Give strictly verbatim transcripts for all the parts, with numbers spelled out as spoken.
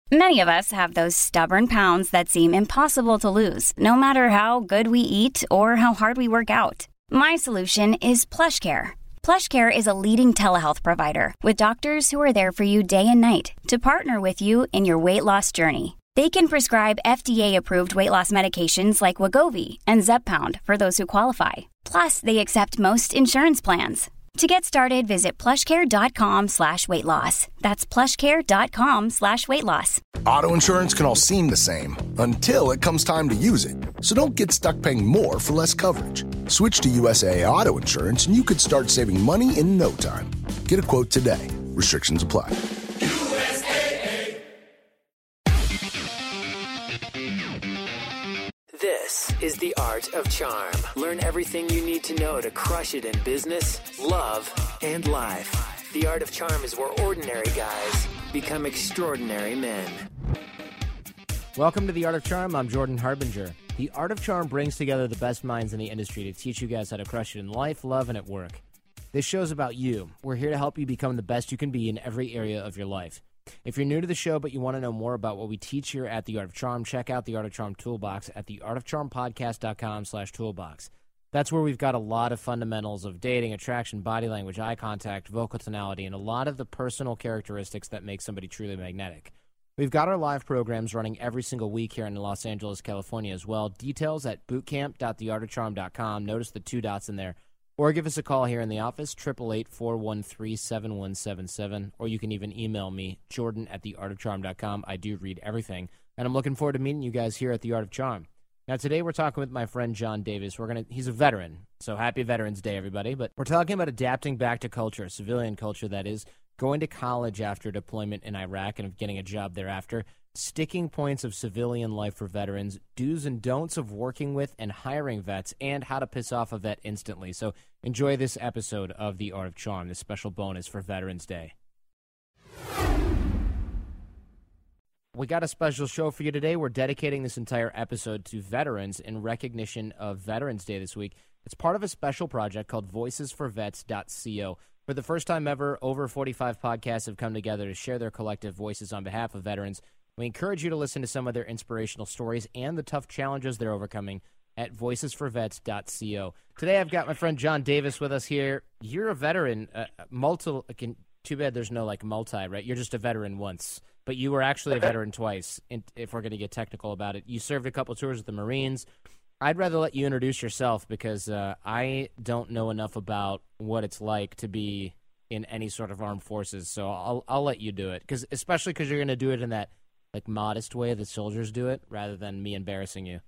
Many of us have those stubborn pounds that seem impossible to lose, no matter how good we eat or how hard we work out. My solution is PlushCare. PlushCare is a leading telehealth provider with doctors who are there for you day and night to partner with you in your weight loss journey. They can prescribe F D A-approved weight loss medications like Wegovy and Zepbound for those who qualify. Plus, they accept most insurance plans. To get started, visit plushcare.com slash weight loss. That's plushcare.com slash weight loss. Auto insurance can all seem the same until it comes time to use it. So don't get stuck paying more for less coverage. Switch to U S A A Auto Insurance and you could start saving money in no time. Get a quote today. Restrictions apply. U S A A. This is The Art of Charm. Learn everything you need to know to crush it in business, love, and life. The Art of Charm is where ordinary guys become extraordinary men. Welcome to The Art of Charm. I'm Jordan Harbinger. The Art of Charm brings together the best minds in the industry to teach you guys how to crush it in life, love, and at work. This show's about you. We're here to help you become the best you can be in every area of your life. If you're new to the show but you want to know more about what we teach here at The Art of Charm, check out The Art of Charm Toolbox at the art of charm podcast dot com slash toolbox. That's where we've got a lot of fundamentals of dating, attraction, body language, eye contact, vocal tonality, and a lot of the personal characteristics that make somebody truly magnetic. We've got our live programs running every single week here in Los Angeles, California as well. Details at bootcamp dot the art of charm dot com. Notice the two dots in there. Or give us a call here in the office, eight eight eight, four one three, seven one seven seven. Or you can even email me, jordan at the art of charm dot com. I do read everything. And I'm looking forward to meeting you guys here at The Art of Charm. Now, today we're talking with my friend John Davis. We're gonna He's a veteran, so happy Veterans Day, everybody. But we're talking about adapting back to culture, civilian culture, that is, going to college after deployment in Iraq and getting a job thereafter, sticking points of civilian life for veterans, do's and don'ts of working with and hiring vets, and how to piss off a vet instantly. So enjoy this episode of The Art of Charm, this special bonus for Veterans Day. We got a special show for you today. We're dedicating this entire episode to veterans in recognition of Veterans Day this week. It's part of a special project called voices for vets dot co. For the first time ever, over forty-five podcasts have come together to share their collective voices on behalf of veterans. We encourage you to listen to some of their inspirational stories and the tough challenges they're overcoming at voices for vets dot co. Today I've got my friend John Davis with us here. You're a veteran, uh, multi, too bad there's no like multi, right? You're just a veteran once, but you were actually a veteran twice, if we're going to get technical about it. You served a couple tours with the Marines. I'd rather let you introduce yourself because uh, I don't know enough about what it's like to be in any sort of armed forces, so I'll I'll let you do it, because especially because you're going to do it in that like modest way that soldiers do it, rather than me embarrassing you.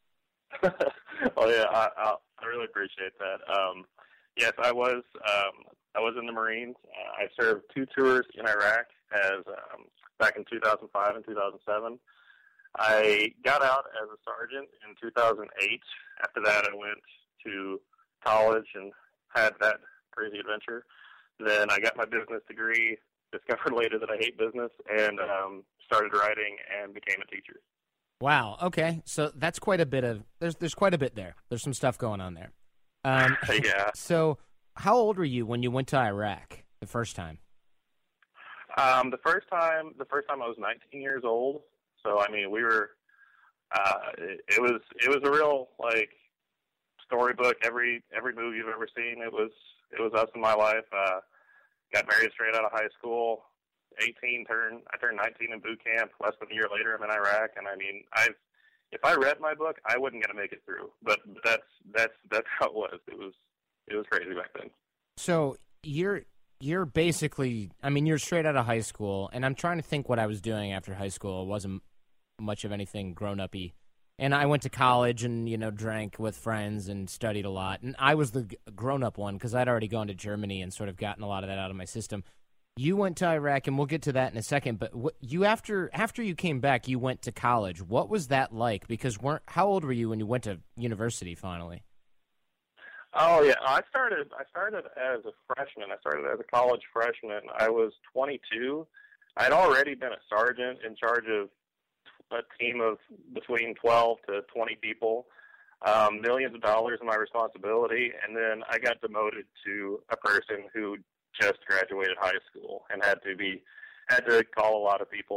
Oh yeah, I, I I really appreciate that. Um, yes, I was um, I was in the Marines. Uh, I served two tours in Iraq as um, back in two thousand five and two thousand seven. I got out as a sergeant in two thousand eight. After that, I went to college and had that crazy adventure. Then I got my business degree, discovered later that I hate business, and um, started writing and became a teacher. Wow. Okay. So that's quite a bit of there's there's quite a bit there. There's some stuff going on there. Um, yeah. So, how old were you when you went to Iraq the first time? Um, the first time, the first time I was nineteen years old. So I mean, we were. Uh, it, it was it was a real like storybook. Every every move you've ever seen, it was it was us in my life. Uh, got married straight out of high school. eighteen turned I turned nineteen in boot camp. Less than a year later, I'm in Iraq, and I mean, I've if I read my book, I wasn't gonna make it through. But that's that's that's how it was. It was it was crazy back then. So you're you're basically, I mean, you're straight out of high school, and I'm trying to think what I was doing after high school. It wasn't much of anything grown-up-y. And I went to college and, you know, drank with friends and studied a lot. And I was the g- grown-up one because I'd already gone to Germany and sort of gotten a lot of that out of my system. You went to Iraq, and we'll get to that in a second. But what, you after after you came back, you went to college. What was that like? Because weren't how old were you when you went to university finally? Oh yeah, I started. I started as a freshman. I started as a college freshman. I was twenty-two. I'd already been a sergeant in charge of a team of between twelve to twenty people, um, millions of dollars in my responsibility, and then I got demoted to a person who just graduated high school and had to be had to call a lot of people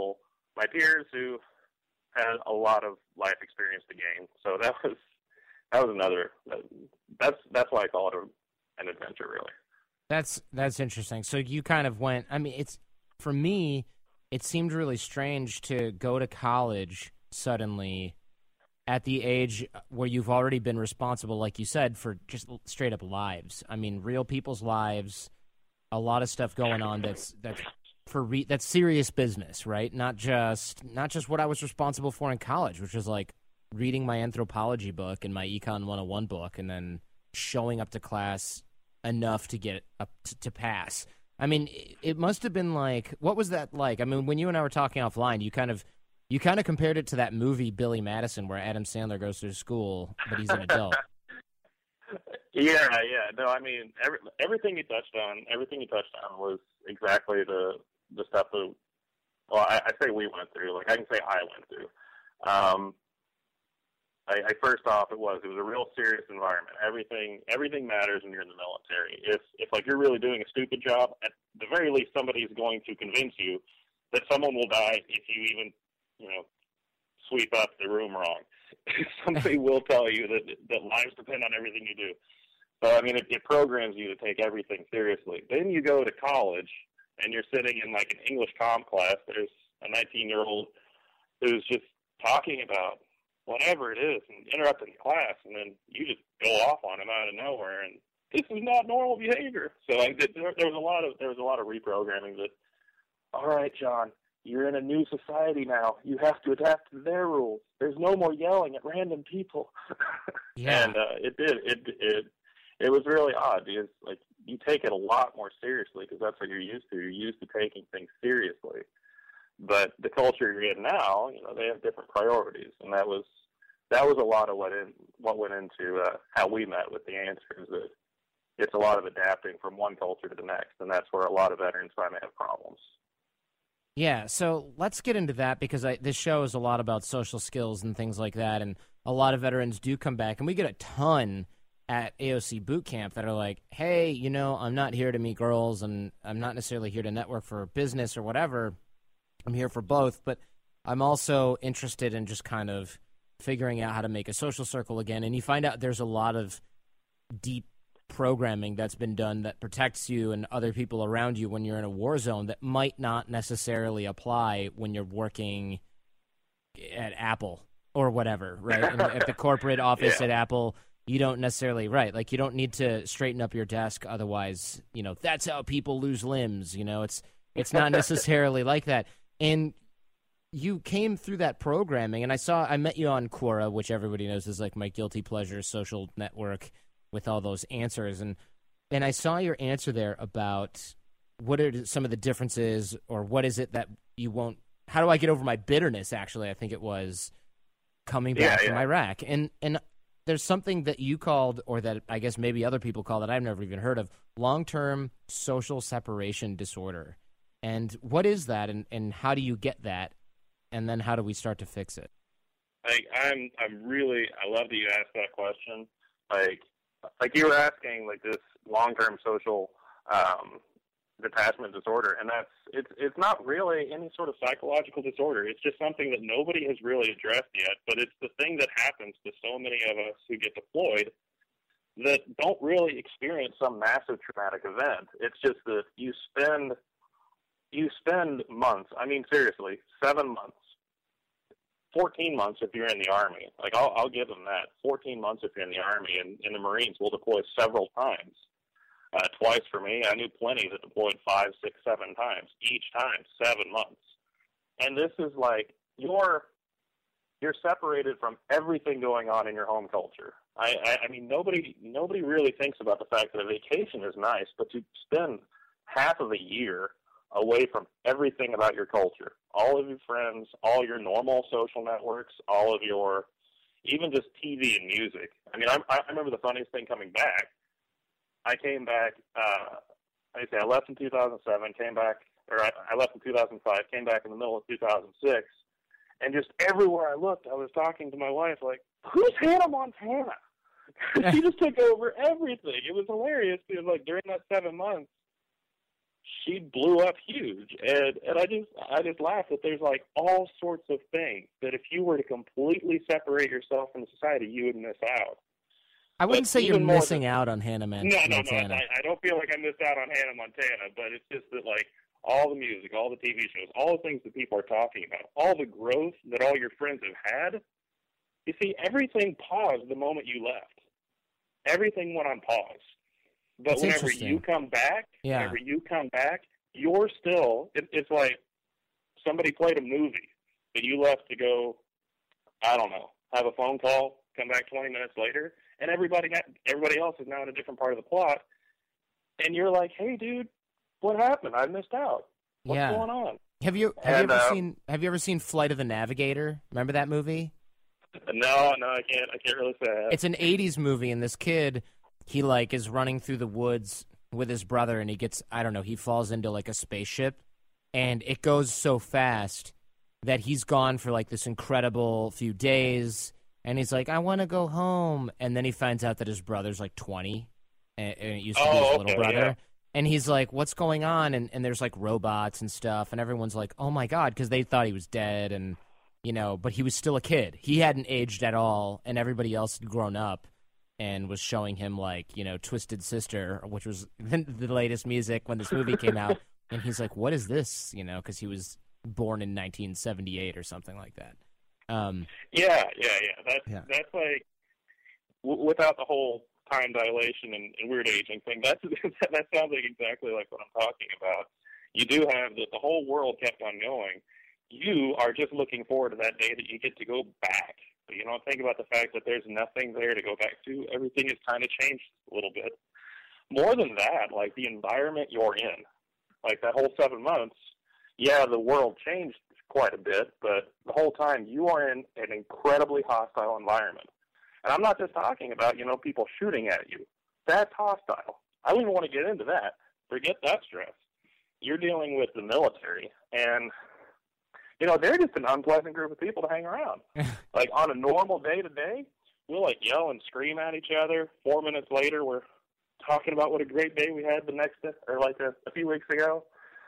my peers who had a lot of life experience to gain. So that was that was another. That's that's why I call it a, an adventure, really. That's that's interesting. So you kind of went. I mean, it's for me. It seemed really strange to go to college suddenly at the age where you've already been responsible, like you said, for just straight up lives. I mean, real people's lives. A lot of stuff going on that's that's for re- that's serious business, right? Not just not just what I was responsible for in college, which was like reading my anthropology book and my Econ one oh one book, and then showing up to class enough to get up to, to pass. I mean, it, it must have been like, what was that like? I mean, when you and I were talking offline, you kind of you kind of compared it to that movie Billy Madison, where Adam Sandler goes to school, but he's an adult. Yeah, yeah. No, I mean, every, everything you touched on, everything you touched on was exactly the the stuff that, well, I, I say we went through. Like, I can say I went through. Um, I, I first off, it was it was a real serious environment. Everything everything matters when you're in the military. If if like you're really doing a stupid job, at the very least, somebody is going to convince you that someone will die if you even, you know, sweep up the room wrong. Somebody will tell you that that lives depend on everything you do. So, I mean, it, it programs you to take everything seriously. Then you go to college, and you're sitting in, like, an English comm class. There's a nineteen-year-old who's just talking about whatever it is and interrupting the class, and then you just go off on him out of nowhere, and this is not normal behavior. So, like, there, there was a lot of there was a lot of reprogramming that, all right, John, you're in a new society now. You have to adapt to their rules. There's no more yelling at random people. Yeah. And uh, it did. It it it was really odd because, like, you take it a lot more seriously because that's what you're used to. You're used to taking things seriously. But the culture you're in now, you know, they have different priorities, and that was that was a lot of what in what went into uh, how we met with the answers. That it's a lot of adapting from one culture to the next, and that's where a lot of veterans find they have problems. Yeah, so let's get into that because I, this show is a lot about social skills and things like that, and a lot of veterans do come back, and we get a ton at A O C Boot Camp that are like, hey, you know, I'm not here to meet girls, and I'm not necessarily here to network for business or whatever. I'm here for both, but I'm also interested in just kind of figuring out how to make a social circle again, and you find out there's a lot of deep programming that's been done that protects you and other people around you when you're in a war zone that might not necessarily apply when you're working at Apple or whatever, right? And at the corporate office yeah. at Apple, you don't necessarily, right, like you don't need to straighten up your desk, otherwise, you know, that's how people lose limbs, you know, it's it's not necessarily like that. And you came through that programming, and I saw, I met you on Quora, which everybody knows is like my guilty pleasure social network, with all those answers, and and I saw your answer there about what are some of the differences, or what is it that you won't, how do I get over my bitterness, actually, I think it was, coming back yeah, from yeah. Iraq, and and there's something that you called, or that I guess maybe other people call that I've never even heard of, long-term social separation disorder, and what is that, and, and how do you get that, and then how do we start to fix it? Like, I'm, I'm really, I love that you asked that question, like, Like you were asking, like this long-term social um, detachment disorder, and that's it's it's not really any sort of psychological disorder. It's just something that nobody has really addressed yet. But it's the thing that happens to so many of us who get deployed that don't really experience some massive traumatic event. It's just that you spend you spend months. I mean, seriously, seven months. fourteen months if you're in the Army. Like, I'll, I'll give them that. fourteen months if you're in the Army. And in the Marines, we'll deploy several times. Uh, twice for me. I knew plenty that deployed five, six, seven times. Each time, seven months. And this is like, you're you're separated from everything going on in your home culture. I, I, I mean, nobody nobody really thinks about the fact that a vacation is nice, but to spend half of a year away from everything about your culture, all of your friends, all your normal social networks, all of your, even just T V and music. I mean, I, I remember the funniest thing coming back. I came back, uh, I say I left in two thousand seven, came back, or I, I left in two thousand five, came back in the middle of two thousand six, and just everywhere I looked, I was talking to my wife like, who's Hannah Montana? She just took over everything. It was hilarious because, like, during that seven months, she blew up huge, and and I just I just laugh that there's like all sorts of things that if you were to completely separate yourself from society, you would miss out. I wouldn't But say you're even more missing than- out on Hannah Man- No, no, Montana. no. I, I don't feel like I missed out on Hannah Montana, but it's just that like all the music, all the T V shows, all the things that people are talking about, all the growth that all your friends have had. You see, everything paused the moment you left. Everything went on pause. But That's whenever interesting. you come back, Yeah. whenever you come back, you're still, it, it's like somebody played a movie, but you left to go, I don't know, have a phone call, come back twenty minutes later, and everybody everybody else is now in a different part of the plot, and you're like, hey, dude, what happened? I missed out. What's Yeah. going on? Have you have And, you ever uh, seen Have you ever seen Flight of the Navigator? Remember that movie? No, no, I can't. I can't really say that. It's an eighties movie, and this kid, he like is running through the woods with his brother, and he gets, I don't know, he falls into like a spaceship, and it goes so fast that he's gone for like this incredible few days, and he's like, I want to go home, and then he finds out that his brother's like twenty, and, and it used to be Oh, his okay, little brother. yeah. And he's like, what's going on? And and there's like robots and stuff, and everyone's like, oh my God, because they thought he was dead, and you know, but he was still a kid. He hadn't aged at all, and everybody else had grown up and was showing him, like, you know, Twisted Sister, which was the, the latest music when this movie came out. And he's like, what is this? You know, because he was born in nineteen seventy-eight or something like that. Um, Yeah, yeah, yeah. That's Yeah. that's like w- without the whole time dilation and, and weird aging thing. That's that sounds like exactly like what I'm talking about. You do have that the whole world kept on going. You are just looking forward to that day that you get to go back. But you don't think about the fact that there's nothing there to go back to. Everything has kind of changed a little bit. More than that, like the environment you're in, like that whole seven months. Yeah, the world changed quite a bit, but the whole time you are in an incredibly hostile environment. And I'm not just talking about, you know, people shooting at you. That's hostile. I don't even want to get into that. Forget that stress. You're dealing with the military, and, you know, they're just an unpleasant group of people to hang around. Like, on a normal day-to-day, we'll, like, yell and scream at each other. Four minutes later, we're talking about what a great day we had the next, or like a, a few weeks ago.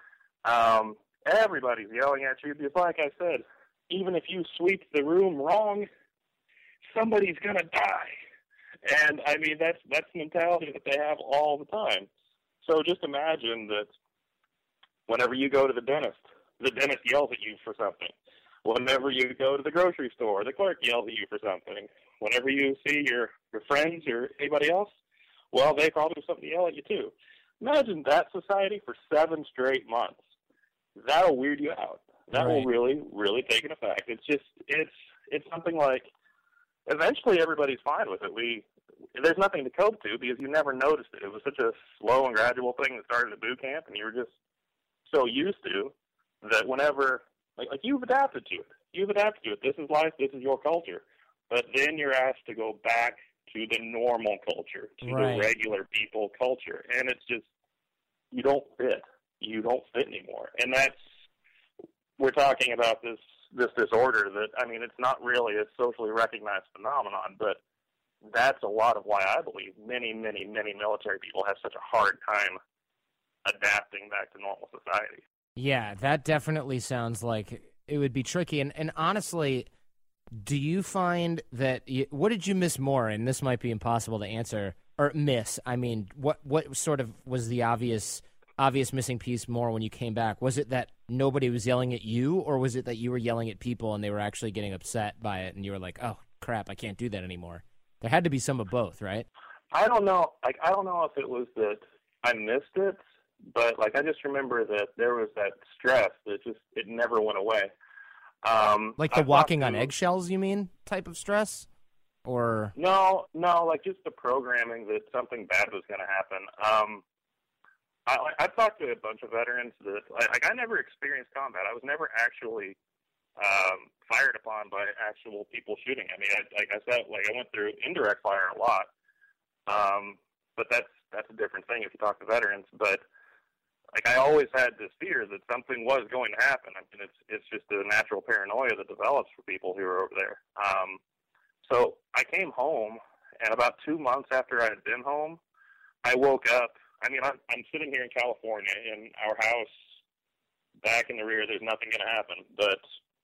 Um, everybody's yelling at you. Just like I said, even if you sweep the room wrong, somebody's going to die. And, I mean, that's that's the mentality that they have all the time. So just imagine that whenever you go to the dentist, the dentist yells at you for something. Whenever you go to the grocery store, the clerk yells at you for something. Whenever you see your, your friends or anybody else, well, they probably have something to yell at you too. Imagine that society for seven straight months. That'll weird you out. That Right. will really, really take an effect. It's just, it's it's something like, eventually everybody's fine with it. We There's nothing to cope to because you never noticed it. It was such a slow and gradual thing that started at boot camp, and you were just so used to that whenever, like, like you've adapted to it. You've adapted to it. This is life. This is your culture. But then you're asked to go back to the normal culture, to Right. the regular people culture. And it's just, you don't fit. You don't fit anymore. And that's, we're talking about this, this disorder that, I mean, it's not really a socially recognized phenomenon, but that's a lot of why I believe many, many, many military people have such a hard time adapting back to normal society. Yeah, that definitely sounds like it would be tricky. And, and honestly, do you find that you, what did you miss more? And this might be impossible to answer or miss. I mean, what what sort of was the obvious obvious missing piece more when you came back? Was it that nobody was yelling at you, or was it that you were yelling at people and they were actually getting upset by it, and you were like, "Oh crap, I can't do that anymore"? There had to be some of both, right? I don't know. Like, I don't know if it was that I missed it, but like I just remember that there was that stress that just it never went away. Um, Like the I've walking talked on to- eggshells, you mean, type of stress? Or No, no, like just the programming that something bad was going to happen. Um, I, I've talked to a bunch of veterans that, like, I never experienced combat. I was never actually um, fired upon by actual people shooting at me. I, like I said, like I went through indirect fire a lot, um, but that's that's a different thing if you talk to veterans. But like I always had this fear that something was going to happen. I mean, it's it's just a natural paranoia that develops for people who are over there. Um, so I came home, and about two months after I had been home, I woke up. I mean, I'm, I'm sitting here in California in our house back in the rear. There's nothing going to happen. But,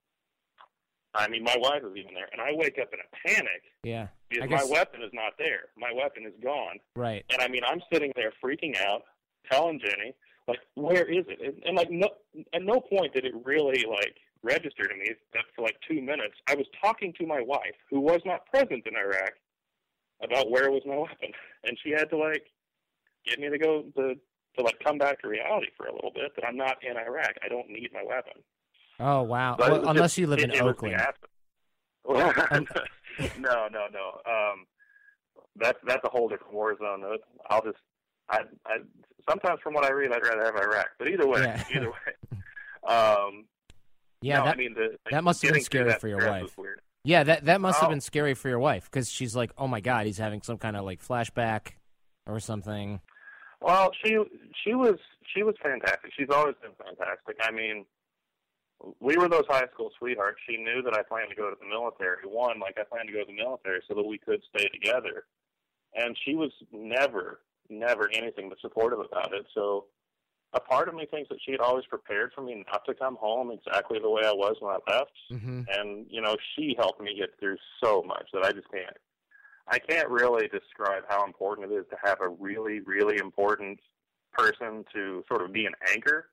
I mean, my wife is even there. And I wake up in a panic. Yeah. Because I guess... my weapon is not there. My weapon is gone. Right. And, I mean, I'm sitting there freaking out, telling Jenny, like, where is it? And, and like, no, at no point did it really, like, register to me that for, like, two minutes, I was talking to my wife, who was not present in Iraq, about where was my weapon. And she had to, like, get me to go to, to, like, come back to reality for a little bit, that I'm not in Iraq. I don't need my weapon. Oh, wow. But well, unless just, you live it, in it Oakland. Well, no, no, no. Um, that's, that's a whole different war zone. I'll just, I, I, sometimes from what I read, I'd rather have Iraq. But either way, Yeah. either way. Um, yeah, no, that, I mean, the, like, that must have been scary for your wife. Yeah, that, that must oh. have been scary for your wife, because she's like, oh, my God, he's having some kind of, like, flashback or something. Well, she she was she was fantastic. She's always been fantastic. I mean, we were those high school sweethearts. She knew that I planned to go to the military. One, like I planned to go to the military so that we could stay together. And she was never, never anything but supportive about it. So a part of me thinks that she had always prepared for me not to come home exactly the way I was when I left. Mm-hmm. And, you know, she helped me get through so much that I just can't. I can't really describe how important it is to have a really, really important person to sort of be an anchor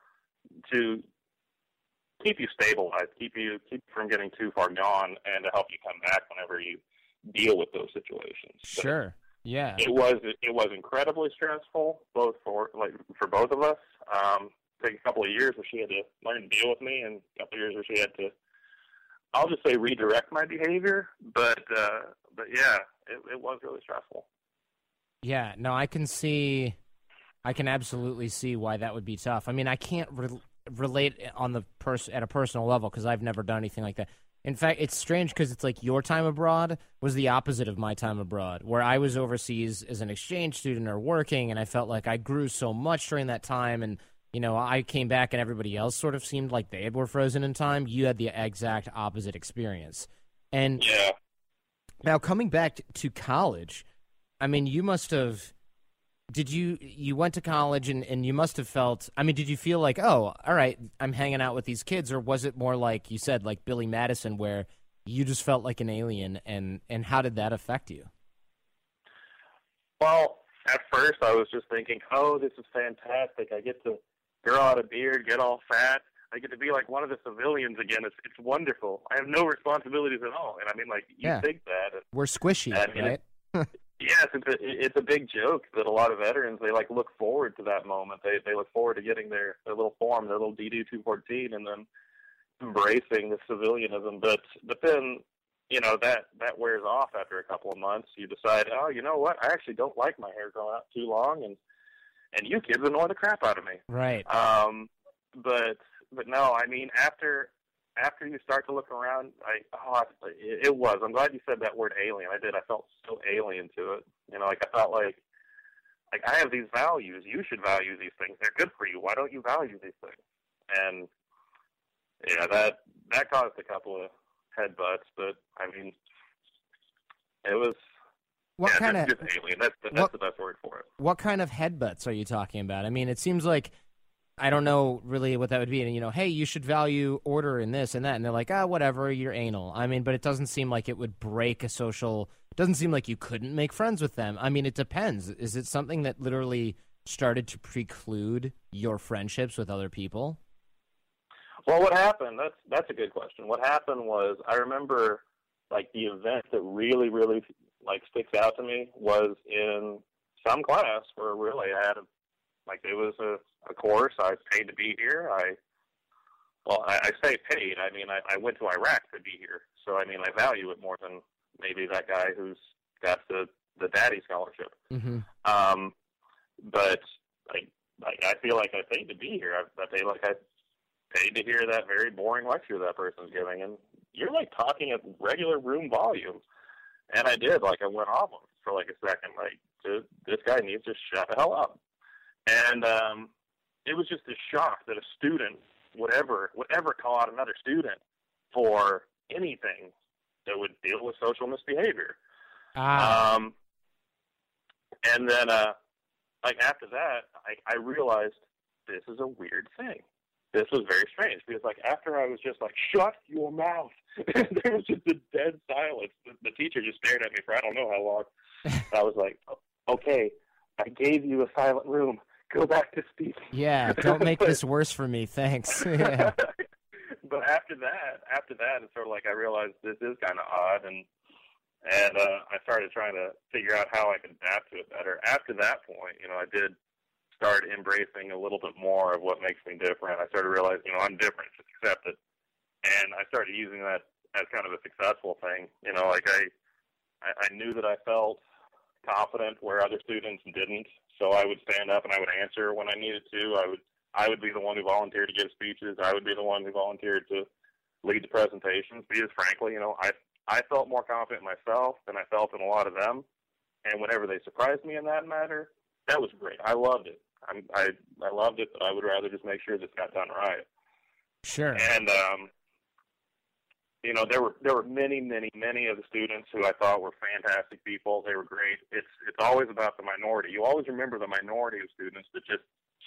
to keep you stabilized, keep you keep you from getting too far gone, and to help you come back whenever you deal with those situations. Sure. But yeah. It was it was incredibly stressful, both for like for both of us. Um, take a couple of years where she had to learn to deal with me, and a couple of years where she had to, I'll just say, redirect my behavior. But uh, but yeah, it, it was really stressful. Yeah, no, I can see, I can absolutely see why that would be tough. I mean, I can't re- relate on the pers- at a personal level because I've never done anything like that. In fact, it's strange because it's like your time abroad was the opposite of my time abroad, where I was overseas as an exchange student or working, and I felt like I grew so much during that time. And, you know, I came back and everybody else sort of seemed like they were frozen in time. You had the exact opposite experience. And yeah. Now, coming back to college, I mean, you must have, did you, you went to college and, and you must have felt, I mean, did you feel like, oh, all right, I'm hanging out with these kids, or was it more like you said, like Billy Madison, where you just felt like an alien, and, and how did that affect you? Well, at first I was just thinking, oh, this is fantastic. I get to grow out a beard, get all fat. I get to be like one of the civilians again. It's it's wonderful. I have no responsibilities at all. And I mean, like, you yeah. think that. And, We're squishy, I mean, right? It, yes, it's a, it's a big joke that a lot of veterans, they like look forward to that moment. They they look forward to getting their, their little form, their little D D two fourteen, and then embracing the civilianism. But but then, you know, that, that wears off after a couple of months. You decide, oh, you know what? I actually don't like my hair growing out too long, and and you kids annoy the crap out of me. Right. Um, but but no, I mean, after after you start to look around, I oh, it, it was. I'm glad you said that word alien. I did. I felt so alien to it. You know, like I felt like like I have these values. You should value these things. They're good for you. Why don't you value these things? And yeah, that that caused a couple of headbutts. But I mean, it was. What yeah, kind of just alien? That's the, that's what, the best word for it. What kind of headbutts are you talking about? I mean, it seems like I don't know really what that would be. And, you know, hey, you should value order in this and that. And they're like, ah, oh, whatever, you're anal. I mean, but it doesn't seem like it would break a social, it doesn't seem like you couldn't make friends with them. I mean, it depends. Is it something that literally started to preclude your friendships with other people? Well, what happened, that's, that's a good question. What happened was, I remember, like, the event that really, really, like, sticks out to me was in some class where really I had a, like, it was a, a course. I was paid to be here. I, well, I, I say paid. I mean, I, I went to Iraq to be here. So, I mean, I value it more than maybe that guy who's got the, the daddy scholarship. Mm-hmm. Um, but, like, like, I feel like I paid to be here. I, I feel like I paid to hear that very boring lecture that person's giving. And you're, like, talking at regular room volume. And I did. Like, I went off him for, like, a second. Like, this guy needs to shut the hell up. And um, it was just a shock that a student would ever, would ever call out another student for anything that would deal with social misbehavior. Ah. Um, and then, uh, like after that, I, I realized this is a weird thing. This was very strange because, like, after I was just like, shut your mouth, there was just a dead silence. The, the teacher just stared at me for I don't know how long. I was like, okay, I gave you a silent room. Go back to speaking. Yeah, don't make this worse for me. Thanks. Yeah. But after that, after that, it's sort of like I realized this is kind of odd, and and uh, I started trying to figure out how I could adapt to it better. After that point, you know, I did start embracing a little bit more of what makes me different. I started realizing, you know, I'm different, just accept it. And I started using that as kind of a successful thing. You know, like I, I, I knew that I felt confident where other students didn't. So I would stand up and I would answer when I needed to. I would, I would be the one who volunteered to give speeches. I would be the one who volunteered to lead the presentations. Because frankly, you know, I, I felt more confident in myself than I felt in a lot of them. And whenever they surprised me in that matter, that was great. I loved it. I'm, I I loved it, but I would rather just make sure this got done right. Sure. And um, you know, there were there were many, many, many of the students who I thought were fantastic people. They were great. It's it's always about the minority. You always remember the minority of students that just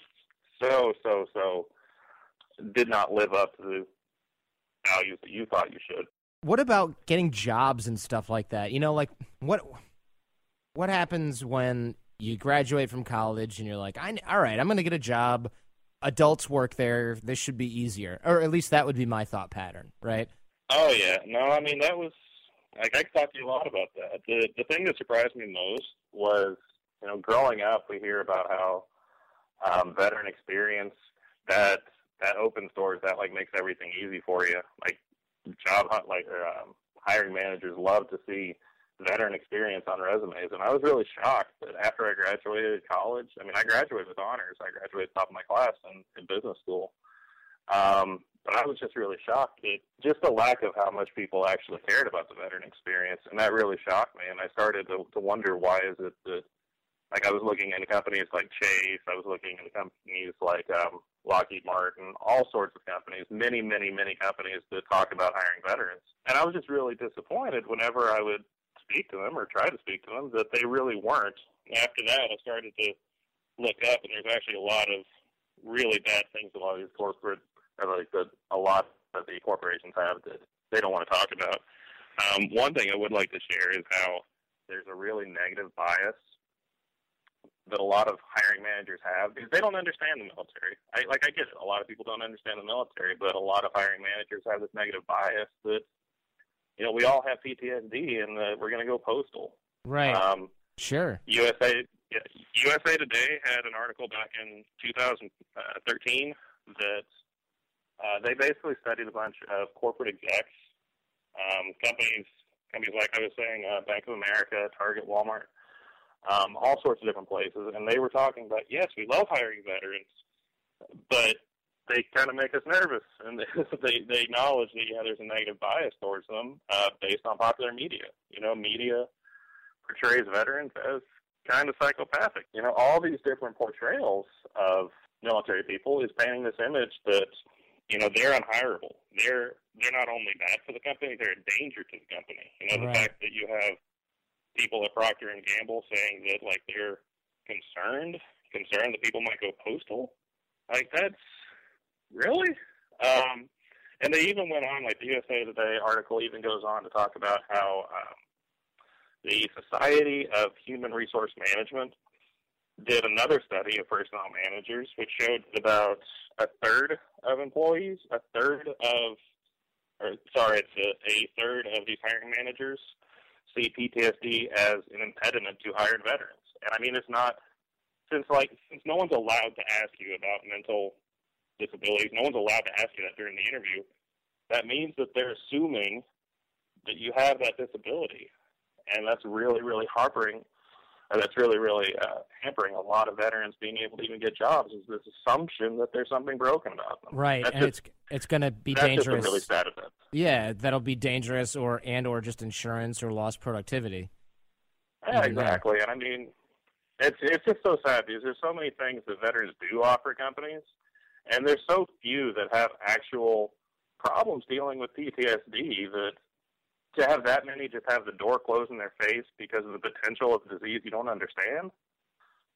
so so so did not live up to the values that you thought you should. What about getting jobs and stuff like that? You know, like what what happens when you graduate from college and you're like, I, all right, I'm going to get a job. Adults work there. This should be easier. Or at least that would be my thought pattern, right? Oh, yeah. No, I mean, that was, like, I could talk to you a lot about that. The the thing that surprised me most was, you know, growing up, we hear about how um, veteran experience, that that opens doors, that, like, makes everything easy for you. Like, job hunt, like, or, um, hiring managers love to see veteran experience on resumes, and I was really shocked that after I graduated college, I mean, I graduated with honors. I graduated top of my class in, in business school. Um, but I was just really shocked at just the lack of how much people actually cared about the veteran experience, and that really shocked me, and I started to, to wonder why is it that, like, I was looking into companies like Chase, I was looking into companies like um, Lockheed Martin, all sorts of companies, many, many, many companies that talk about hiring veterans. And I was just really disappointed whenever I would speak to them or try to speak to them that they really weren't. After that, I started to look up, and there's actually a lot of really bad things a lot of these corporate, or like the, a lot that the corporations have that they don't want to talk about. Um, one thing I would like to share is how there's a really negative bias that a lot of hiring managers have because they don't understand the military. I, like I get it, a lot of people don't understand the military, but a lot of hiring managers have this negative bias that, you know, we all have P T S D, and uh, we're going to go postal. Right. Um, sure. U S A yeah, U S A Today had an article back in two thousand thirteen that uh, they basically studied a bunch of corporate execs, um, companies, companies like I was saying, uh, Bank of America, Target, Walmart, um, all sorts of different places, and they were talking about, yes, we love hiring veterans, but they kind of make us nervous, and they they acknowledge that, yeah, there's a negative bias towards them uh, based on popular media. You know, media portrays veterans as kind of psychopathic. You know, all these different portrayals of military people is painting this image that, you know, they're unhireable. They're they're not only bad for the company, they're a danger to the company. You know, the Right. fact that you have people at Procter and Gamble saying that, like, they're concerned, concerned that people might go postal, like, that's really? Um, and they even went on, like the U S A Today article even goes on to talk about how um, the Society of Human Resource Management did another study of personnel managers, which showed that about a third of employees, a third of, or sorry, it's a, a third of these hiring managers see P T S D as an impediment to hired veterans. And I mean, it's not, since like, since no one's allowed to ask you about mental disabilities, no one's allowed to ask you that during the interview, that means that they're assuming that you have that disability. And that's really, really harpering, or that's really, really uh, hampering a lot of veterans being able to even get jobs, is this assumption that there's something broken about them. Right, that's and just, it's it's going to be that's dangerous. That's just a really sad event. Yeah, that'll be dangerous, or and or just insurance or lost productivity. Yeah, Even exactly. And I mean, it's it's just so sad because there's so many things that veterans do offer companies, and there's so few that have actual problems dealing with P T S D that to have that many just have the door closed in their face because of the potential of disease you don't understand,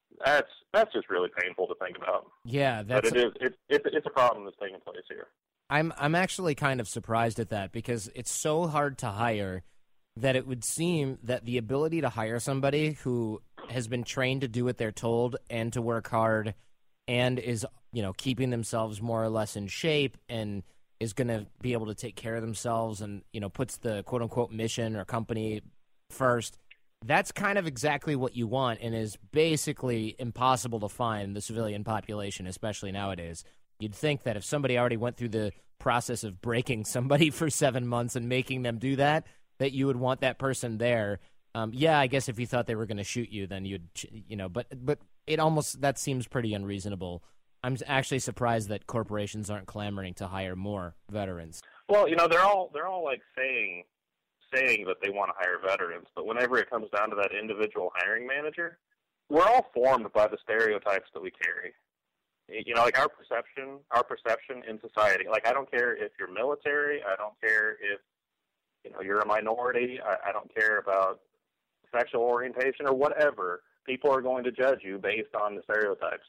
That's that's just really painful to think about. Yeah, that's. But it is it, it, it's a problem that's taking place here. I'm I'm actually kind of surprised at that because it's so hard to hire that it would seem that the ability to hire somebody who has been trained to do what they're told and to work hard and is, you know, keeping themselves more or less in shape and is going to be able to take care of themselves and, you know, puts the quote-unquote mission or company first, that's kind of exactly what you want and is basically impossible to find in the civilian population, especially nowadays. You'd think that if somebody already went through the process of breaking somebody for seven months and making them do that, that you would want that person there. Um, yeah, I guess if you thought they were going to shoot you, then you'd, you know, but but it almost, that seems pretty unreasonable. I'm actually surprised that corporations aren't clamoring to hire more veterans. Well, you know, they're all they're all like saying saying that they want to hire veterans, but whenever it comes down to that individual hiring manager, we're all formed by the stereotypes that we carry. You know, like our perception, our perception in society. Like, I don't care if you're military. I don't care if, you know, you're a minority. I, I don't care about sexual orientation or whatever. People are going to judge you based on the stereotypes,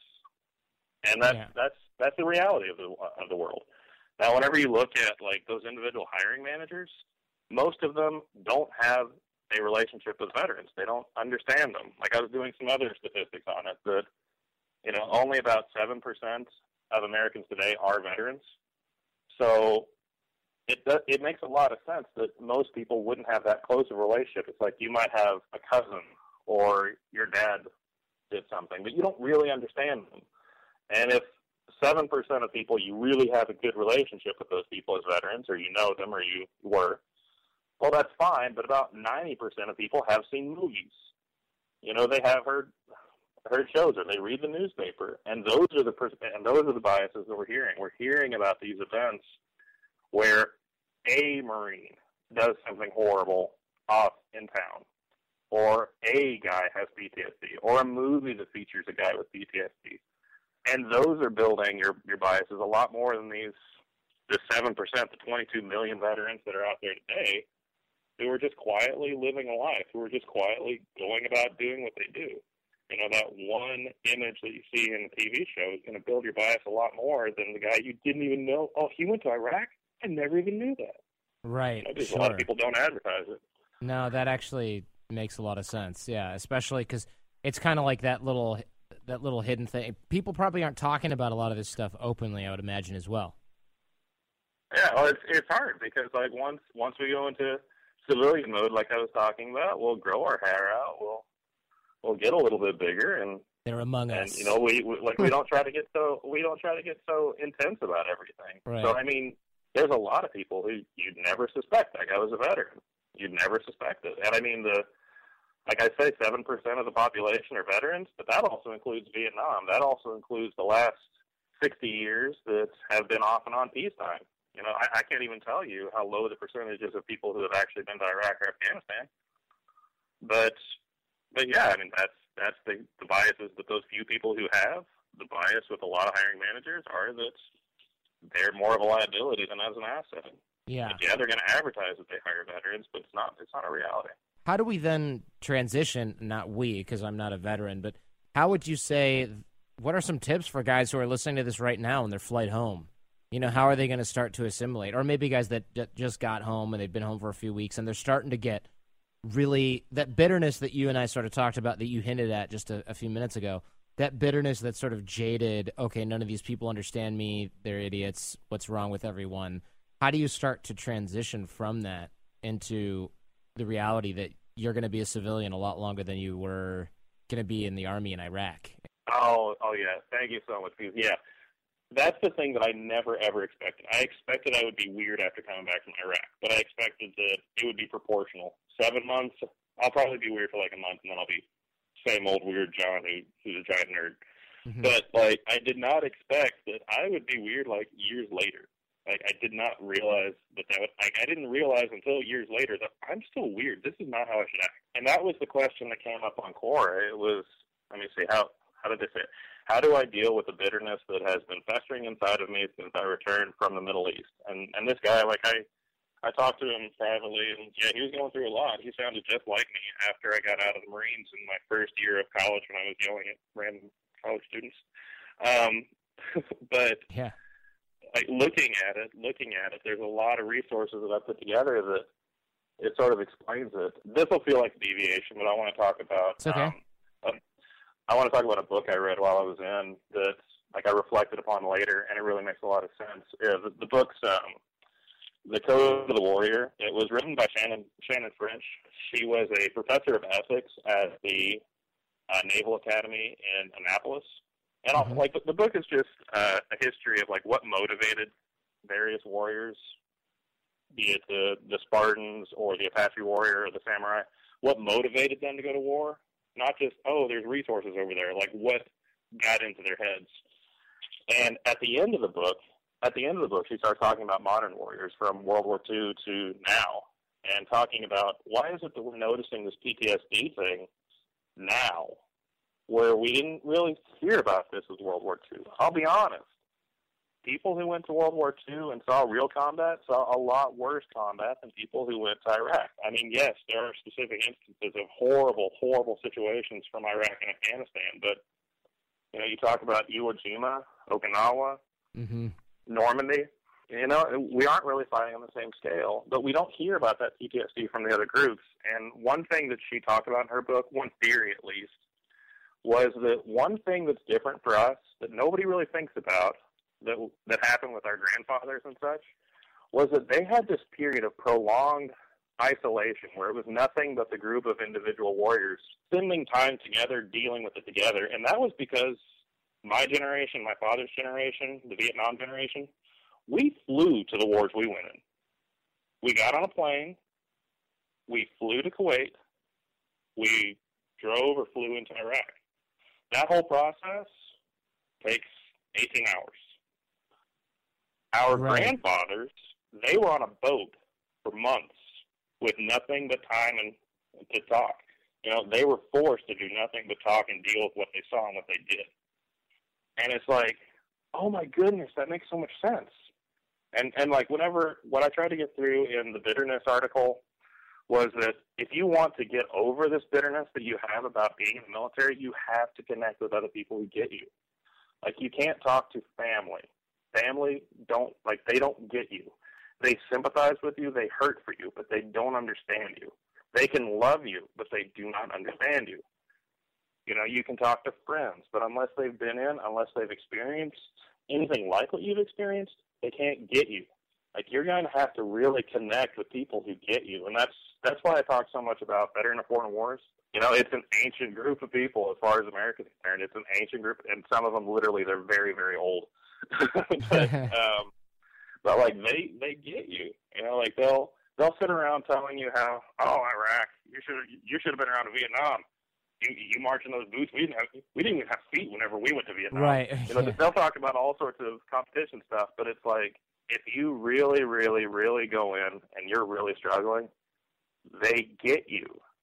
and that's yeah. that's that's the reality of the of the world. Now, whenever you look at like those individual hiring managers, most of them don't have a relationship with veterans. They don't understand them. Like, I was doing some other statistics on it that, you know, only about seven percent of Americans today are veterans. So it does, it makes a lot of sense that most people wouldn't have that close of a relationship. It's like you might have a cousin or your dad did something, but you don't really understand them. And if seven percent of people, you really have a good relationship with those people as veterans, or you know them or you were, well, that's fine, but about ninety percent of people have seen movies. You know, they have heard heard shows or they read the newspaper, and those are the pers- and those are the biases that we're hearing. We're hearing about these events where a Marine does something horrible off in town, or a guy has P T S D, or a movie that features a guy with P T S D. And those are building your, your biases a lot more than these the seven percent, the twenty-two million veterans that are out there today who are just quietly living a life, who are just quietly going about doing what they do. You know, that one image that you see in a T V show is going to build your bias a lot more than the guy you didn't even know. Oh, he went to Iraq? I never even knew that. Right. You know, sure. A lot of people don't advertise it. No, that actually makes a lot of sense. Yeah, especially because it's kind of like that little that little hidden thing. People probably aren't talking about a lot of this stuff openly, I would imagine, as well. Yeah, well, it's it's hard because like once once we go into civilian mode, like I was talking about, we'll grow our hair out. We'll we'll get a little bit bigger, and they're among and, us. You know, we, we like we don't try to get so we don't try to get so intense about everything. Right. So I mean, there's a lot of people who you'd never suspect that guy was a veteran. You'd never suspect it, and I mean the. Like I say, seven percent of the population are veterans, but that also includes Vietnam. That also includes the last sixty years that have been off and on peacetime. You know, I, I can't even tell you how low the percentages of people who have actually been to Iraq or Afghanistan. But, but yeah, I mean, that's that's the, the biases that those few people who have. The bias with a lot of hiring managers are that they're more of a liability than as an asset. Yeah. But yeah, they're going to advertise that they hire veterans, but it's not. It's not a reality. How do we then transition, not we, because I'm not a veteran, but how would you say, what are some tips for guys who are listening to this right now on their flight home? You know, how are they going to start to assimilate? Or maybe guys that d- just got home and they've been home for a few weeks and they're starting to get really, that bitterness that you and I sort of talked about that you hinted at just a, a few minutes ago, that bitterness that's sort of jaded, okay, none of these people understand me, they're idiots, what's wrong with everyone? How do you start to transition from that into the reality that you're going to be a civilian a lot longer than you were going to be in the Army in Iraq? Oh, oh yeah. Thank you so much. Yeah, that's the thing that I never, ever expected. I expected I would be weird after coming back from Iraq, but I expected that it would be proportional. Seven months, I'll probably be weird for like a month, and then I'll be same old weird John who, who's a giant nerd. Mm-hmm. But, like, I did not expect that I would be weird, like, years later. Like, I did not realize that that would, like, I didn't realize until years later that I'm still weird. This is not how I should act. And that was the question that came up on Quora. It was, let me see, how, how did they say it? How do I deal with the bitterness that has been festering inside of me since I returned from the Middle East? And, and this guy, like, I, I talked to him privately, and yeah, he was going through a lot. He sounded just like me after I got out of the Marines in my first year of college when I was yelling at random college students. Um, but yeah. like looking at it, looking at it, there's a lot of resources that I put together that it sort of explains it. This will feel like a deviation, but I want to talk about. It's okay. Um, I want to talk about a book I read while I was in that, like, I reflected upon later, and it really makes a lot of sense. Yeah, the, the book's um, The Code of the Warrior. It was written by Shannon Shannon French. She was a professor of ethics at the uh, Naval Academy in Annapolis. And mm-hmm. like the, the book is just uh, a history of like what motivated various warriors, be it the the Spartans or the Apache warrior or the samurai. What motivated them to go to war? Not just, oh, there's resources over there. Like, what got into their heads? And at the end of the book, at the end of the book, she starts talking about modern warriors from World War Two to now, and talking about why is it that we're noticing this P T S D thing now, where we didn't really hear about this as World War Two. I'll be honest. People who went to World War Two and saw real combat saw a lot worse combat than people who went to Iraq. I mean, yes, there are specific instances of horrible, horrible situations from Iraq and Afghanistan, but, you know, you talk about Iwo Jima, Okinawa, mm-hmm. Normandy, you know, we aren't really fighting on the same scale, but we don't hear about that P T S D from the other groups. And one thing that she talked about in her book, one theory at least, was that one thing that's different for us that nobody really thinks about that that happened with our grandfathers and such, was that they had this period of prolonged isolation where it was nothing but the group of individual warriors spending time together, dealing with it together. And that was because my generation, my father's generation, the Vietnam generation, we flew to the wars we went in. We got on a plane, we flew to Kuwait, we drove or flew into Iraq. That whole process takes eighteen hours. Our right. grandfathers, they were on a boat for months with nothing but time and, and to talk. You know, they were forced to do nothing but talk and deal with what they saw and what they did. And it's like, oh my goodness, that makes so much sense. And and like whenever, what I tried to get through in the bitterness article was that if you want to get over this bitterness that you have about being in the military, you have to connect with other people who get you. Like, you can't talk to family. Family don't, like, they don't get you. They sympathize with you, they hurt for you, but they don't understand you. They can love you, but they do not understand you. You know, you can talk to friends, but unless they've been in, unless they've experienced anything like what you've experienced, they can't get you. Like, you're going to have to really connect with people who get you, and that's that's why I talk so much about veteran of foreign wars. You know, it's an ancient group of people as far as America is concerned. It's an ancient group, and some of them literally, they're very, very old. but, um, but like they, they get you. You know, like they'll they'll sit around telling you how, oh, Iraq, you should you should have been around in Vietnam. You you march in those boots. We didn't have we didn't even have feet whenever we went to Vietnam. Right. You know, they'll talk about all sorts of competition stuff, but it's like if you really, really, really go in and you're really struggling, they get you.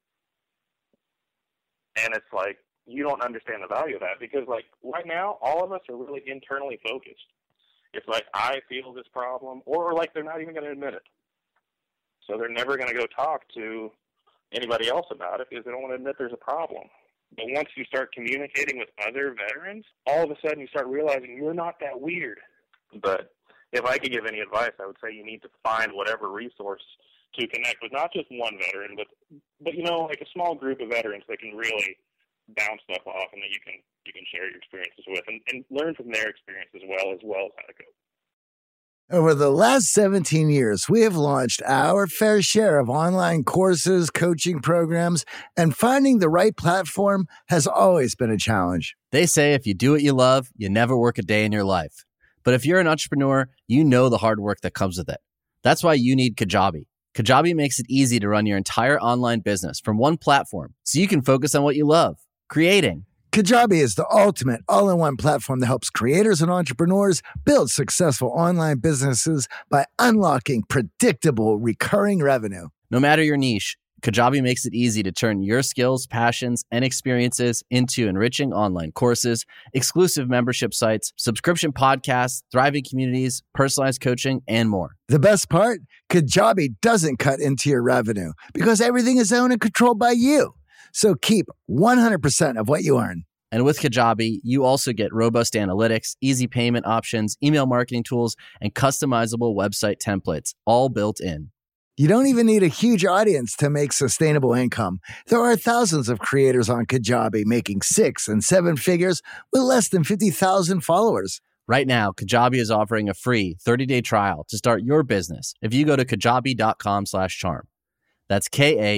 And it's like, you don't understand the value of that because, like, right now, all of us are really internally focused. It's like, I feel this problem, or, like, they're not even going to admit it. So they're never going to go talk to anybody else about it because they don't want to admit there's a problem. But once you start communicating with other veterans, all of a sudden you start realizing you're not that weird. But if I could give any advice, I would say you need to find whatever resource to connect with not just one veteran, but, but you know, like a small group of veterans that can really bounce stuff off and that you can you can share your experiences with and, and learn from their experience as well, as well as how to cope. Over the last seventeen years, we have launched our fair share of online courses, coaching programs, and finding the right platform has always been a challenge. They say if you do what you love, you never work a day in your life. But if you're an entrepreneur, you know the hard work that comes with it. That's why you need Kajabi. Kajabi makes it easy to run your entire online business from one platform so you can focus on what you love, creating. Kajabi is the ultimate all-in-one platform that helps creators and entrepreneurs build successful online businesses by unlocking predictable recurring revenue. No matter your niche, Kajabi makes it easy to turn your skills, passions, and experiences into enriching online courses, exclusive membership sites, subscription podcasts, thriving communities, personalized coaching, and more. The best part? Kajabi doesn't cut into your revenue because everything is owned and controlled by you. So keep one hundred percent of what you earn. And with Kajabi, you also get robust analytics, easy payment options, email marketing tools, and customizable website templates, all built in. You don't even need a huge audience to make sustainable income. There are thousands of creators on Kajabi making six and seven figures with less than fifty thousand followers. Right now, Kajabi is offering a free thirty-day trial to start your business if you go to kajabi.com slash charm. That's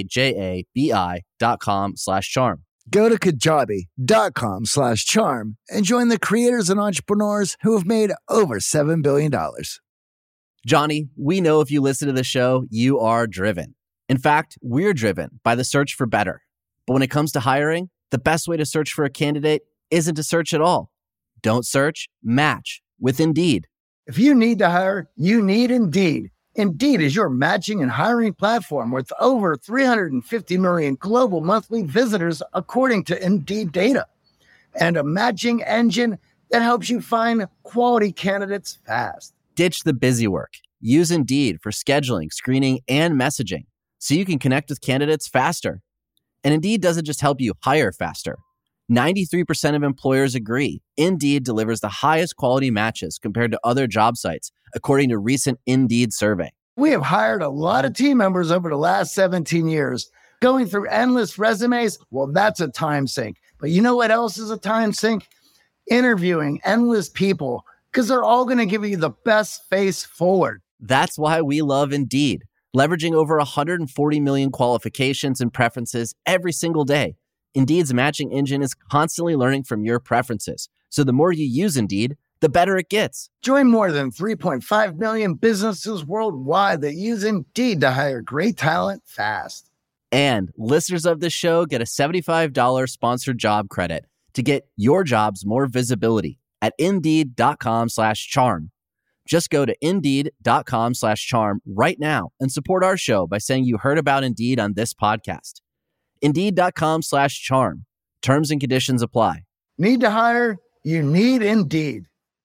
K-A-J-A-B-I dot com slash charm. Go to kajabi.com slash charm and join the creators and entrepreneurs who have made over seven billion dollars. Johnny, we know if you listen to the show, you are driven. In fact, we're driven by the search for better. But when it comes to hiring, the best way to search for a candidate isn't to search at all. Don't search, match with Indeed. If you need to hire, you need Indeed. Indeed is your matching and hiring platform with over three hundred fifty million global monthly visitors, according to Indeed data, and a matching engine that helps you find quality candidates fast. Ditch the busy work. Use Indeed for scheduling, screening, and messaging so you can connect with candidates faster. And Indeed doesn't just help you hire faster. ninety-three percent of employers agree Indeed delivers the highest quality matches compared to other job sites, according to a recent Indeed survey. We have hired a lot of team members over the last seventeen years. Going through endless resumes, well, that's a time sink. But you know what else is a time sink? Interviewing endless people, because they're all going to give you the best face forward. That's why we love Indeed, leveraging over one hundred forty million qualifications and preferences every single day. Indeed's matching engine is constantly learning from your preferences. So the more you use Indeed, the better it gets. Join more than three point five million businesses worldwide that use Indeed to hire great talent fast. And listeners of this show get a seventy-five dollars sponsored job credit to get your jobs more visibility at Indeed.com slash charm. Just go to Indeed.com slash charm right now and support our show by saying you heard about Indeed on this podcast. Indeed.com slash charm. Terms and conditions apply. Need to hire? You need Indeed.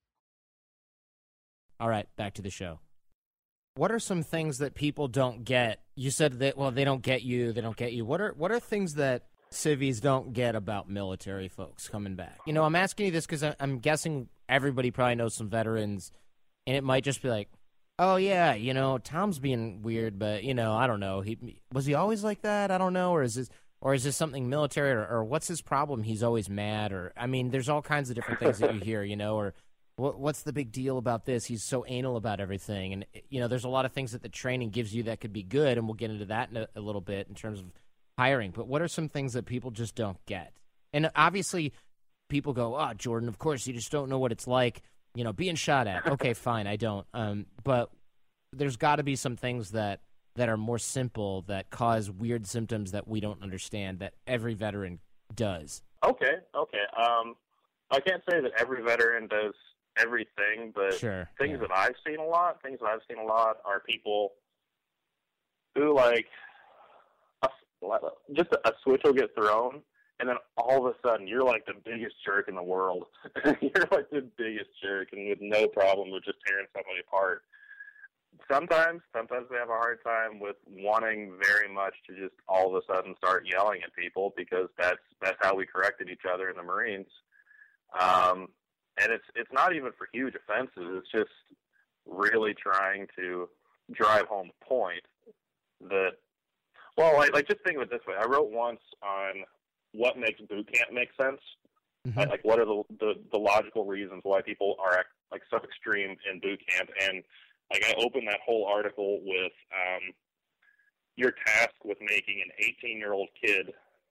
All right, back to the show. What are some things that people don't get? You said that, well, they don't get you, they don't get you. What are what are things that civvies don't get about military folks coming back? You know, I'm asking you this because I'm guessing everybody probably knows some veterans, and it might just be like, oh, yeah, you know, Tom's being weird, but, you know, I don't know. He was he always like that? I don't know. Or is this, or is this something military? Or, or what's his problem? He's always mad. Or, I mean, there's all kinds of different things that you hear, you know, or what, what's the big deal about this? He's so anal about everything. And, you know, there's a lot of things that the training gives you that could be good, and we'll get into that in a, a little bit in terms of hiring. But what are some things that people just don't get? And obviously people go, oh, Jordan, of course, you just don't know what it's like, you know, being shot at. Okay, fine, I don't. Um, but there's got to be some things that, that are more simple that cause weird symptoms that we don't understand that every veteran does. Okay, okay. Um, I can't say that every veteran does everything, but sure, things yeah. that I've seen a lot, things that I've seen a lot are people who, like, a, just a, a switch will get thrown, and then all of a sudden you're like the biggest jerk in the world. You're like the biggest jerk, and with no problem with just tearing somebody apart. Sometimes, sometimes they have a hard time with wanting very much to just all of a sudden start yelling at people, because that's that's how we corrected each other in the Marines. Um, and it's it's not even for huge offenses. It's just really trying to drive home the point that, well, like, like just think of it this way. I wrote once on what makes boot camp make sense. Mm-hmm. Like, like what are the, the the logical reasons why people are like so extreme in boot camp. And like, I opened that whole article with um, you're tasked with making an eighteen-year-old kid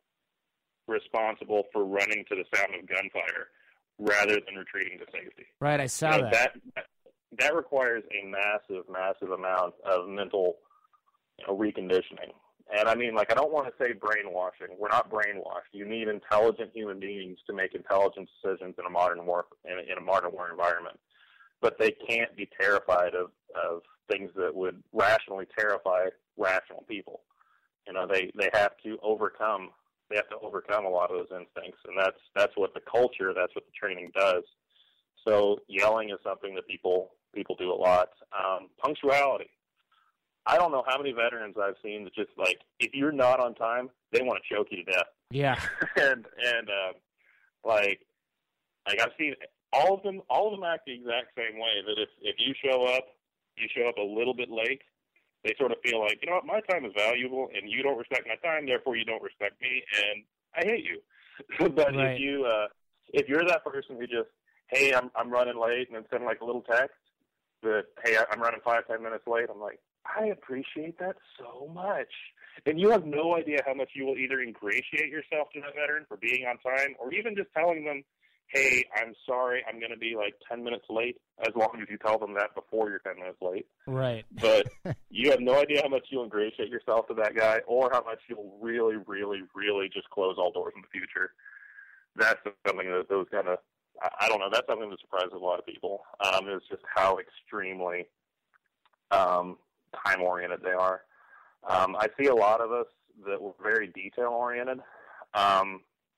responsible for running to the sound of gunfire rather than retreating to safety. Right, I saw you know, that. that. That requires a massive, massive amount of mental, you know, reconditioning. And I mean, like, I don't want to say brainwashing. We're not brainwashed. You need intelligent human beings to make intelligent decisions in a modern war in a, in a modern war environment. But they can't be terrified of, of things that would rationally terrify rational people. You know, they, they have to overcome they have to overcome a lot of those instincts, and that's that's what the culture, that's what the training does. So yelling is something that people people do a lot. Um, punctuality. I don't know how many veterans I've seen that just like, if you're not on time, they want to choke you to death. Yeah. and and uh, like like I've seen all of them all of them act the exact same way. That if if you show up, you show up a little bit late, they sort of feel like, you know what, my time is valuable, and you don't respect my time, therefore you don't respect me, and I hate you. But right. if you uh, if you're that person who just, hey, I'm I'm running late, and then send like a little text that, hey, I'm running five ten minutes late, I'm like, I appreciate that so much. And you have no idea how much you will either ingratiate yourself to that veteran for being on time, or even just telling them, hey, I'm sorry, I'm going to be like ten minutes late, as long as you tell them that before you're ten minutes late. Right. But you have no idea how much you'll ingratiate yourself to that guy, or how much you'll really, really, really just close all doors in the future. That's something that those kind of, I don't know, that's something that surprises a lot of people. Um, is just how extremely um, time-oriented they are. Um, I see a lot of us that were very detail-oriented. Um,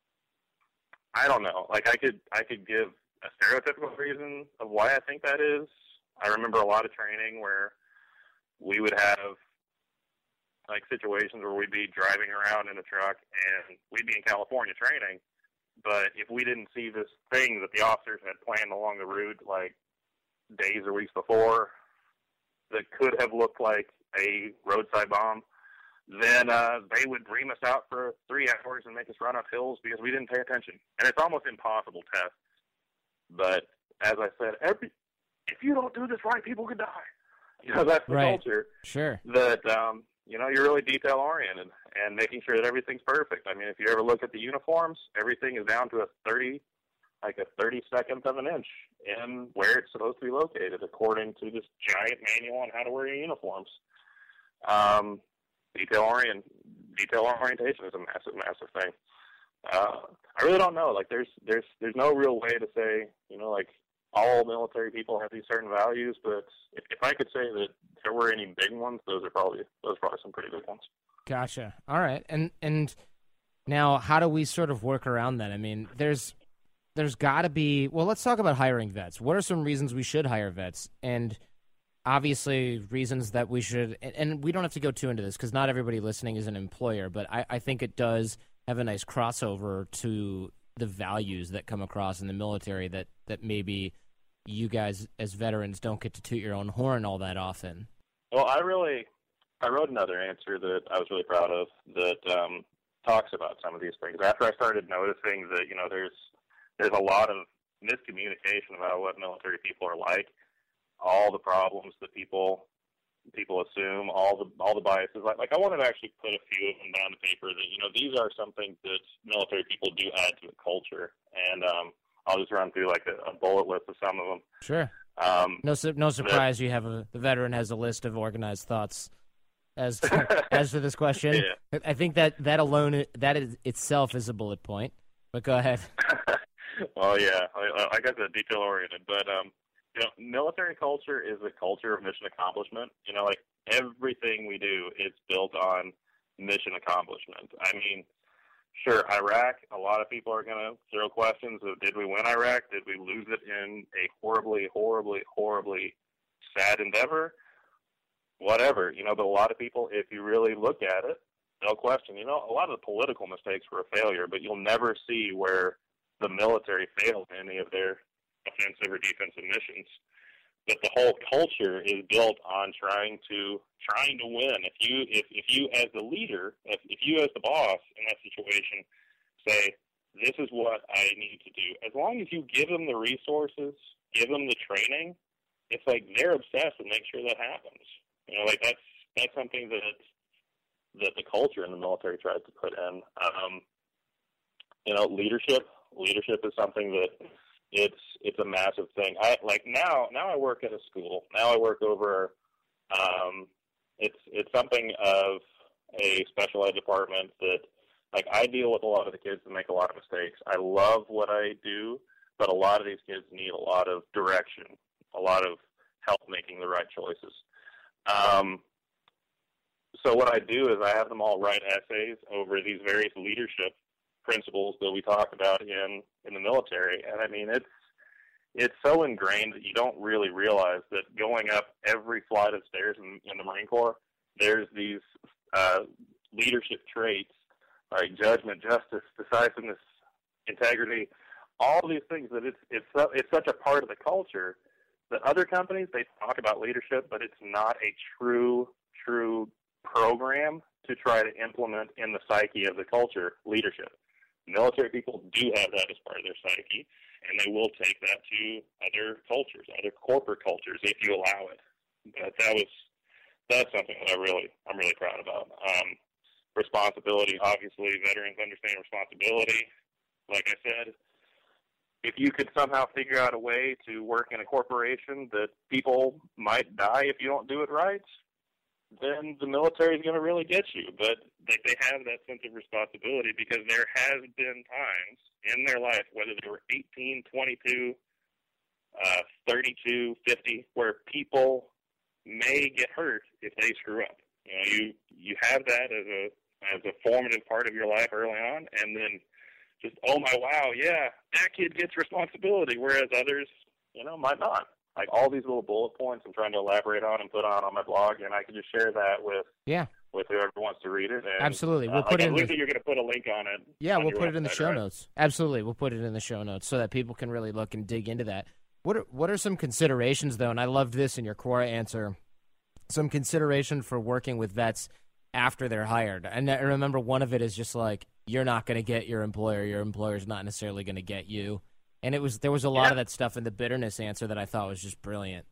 I don't know. Like I could, I could give a stereotypical reason of why I think that is. I remember a lot of training where we would have like situations where we'd be driving around in a truck and we'd be in California training, but if we didn't see this thing that the officers had planned along the route like days or weeks before that could have looked like a roadside bomb, then uh, they would ream us out for three hours and make us run up hills because we didn't pay attention. And it's almost impossible test. But as I said, every if you don't do this right, people could die. You know, that's the right. culture. Sure. That, um, you know, you're really detail-oriented and making sure that everything's perfect. I mean, if you ever look at the uniforms, everything is down to a thirty, like a thirty-secondth of an inch in where it's supposed to be located according to this giant manual on how to wear your uniforms. Um, detail orient detail orientation is a massive, massive thing. Uh, I really don't know. Like, there's there's there's no real way to say, you know, like all military people have these certain values. But if, if I could say that there were any big ones, those are probably those are probably some pretty big ones. Gotcha. All right. And and now, how do we sort of work around that? I mean, there's there's got to be. Well, let's talk about hiring vets. What are some reasons we should hire vets? And obviously, reasons that we should, and, and we don't have to go too into this because not everybody listening is an employer, but I, I think it does have a nice crossover to the values that come across in the military that, that maybe you guys as veterans don't get to toot your own horn all that often. Well, I really, I wrote another answer that I was really proud of that um, talks about some of these things. After I started noticing that, you know, there's there's a lot of miscommunication about what military people are like, all the problems that people people assume, all the all the biases. Like, like I wanted to actually put a few of them down to paper that, you know, these are something that military people do add to the culture. And um, I'll just run through like a, a bullet list of some of them. Sure. Um, no, su- no surprise. That, you have a the veteran has a list of organized thoughts as to, as to this question. Yeah. I think that that alone that is itself is a bullet point. But go ahead. Well, yeah, I, I got the detail oriented, but um, you know, military culture is a culture of mission accomplishment. You know, like everything we do is built on mission accomplishment. I mean, sure, Iraq, a lot of people are going to throw questions of did we win Iraq? Did we lose it in a horribly, horribly, horribly sad endeavor? Whatever, you know, but a lot of people, if you really look at it, they'll question, you know, a lot of the political mistakes were a failure, but you'll never see where the military failed in any of their offensive or defensive missions. But the whole culture is built on trying to trying to win. If you if, if you as the leader, if, if you as the boss in that situation say, this is what I need to do, as long as you give them the resources, give them the training, it's like they're obsessed with making sure that happens. You know, like that's that's something that that the culture in the military tries to put in. Um, you know, leadership. Leadership is something that it's it's a massive thing. I like now now I work at a school. Now I work over um it's it's something of a special ed department that like I deal with a lot of the kids that make a lot of mistakes. I love what I do, but a lot of these kids need a lot of direction, a lot of help making the right choices. Um so what I do is I have them all write essays over these various leadership principles that we talk about in, in the military. And I mean, it's, it's so ingrained that you don't really realize that going up every flight of stairs in, in the Marine Corps, there's these uh, leadership traits like judgment, justice, decisiveness, integrity, all these things that it's, it's, so, it's such a part of the culture that other companies, they talk about leadership, but it's not a true, true program to try to implement in the psyche of the culture leadership. Military people do have that as part of their psyche, and they will take that to other cultures, other corporate cultures, if you allow it. But that was that's something that I really I'm really proud about. Um, responsibility, obviously, veterans understand responsibility. Like I said, if you could somehow figure out a way to work in a corporation that people might die if you don't do it right, then the military is going to really get you. But they, they have that sense of responsibility because there has been times in their life, whether they were eighteen, twenty-two, uh, thirty-two, fifty, where people may get hurt if they screw up. You know, you you have that as a as a formative part of your life early on, and then just, oh my wow, yeah, that kid gets responsibility, whereas others, you know, might not. Like all these little bullet points I'm trying to elaborate on and put on on my blog, and I can just share that with yeah with whoever wants to read it. And, absolutely, we'll uh, put like, it. I in believe the... that you're going to put a link on it. Yeah, on we'll your put it in the website, show right? notes. Absolutely, we'll put it in the show notes so that people can really look and dig into that. What are what are some considerations though? And I loved this in your core answer. Some consideration for working with vets after they're hired. And I remember one of it is just like, you're not going to get your employer. Your employer's not necessarily going to get you. And it was there was a lot yeah. of that stuff in the bitterness answer that I thought was just brilliant.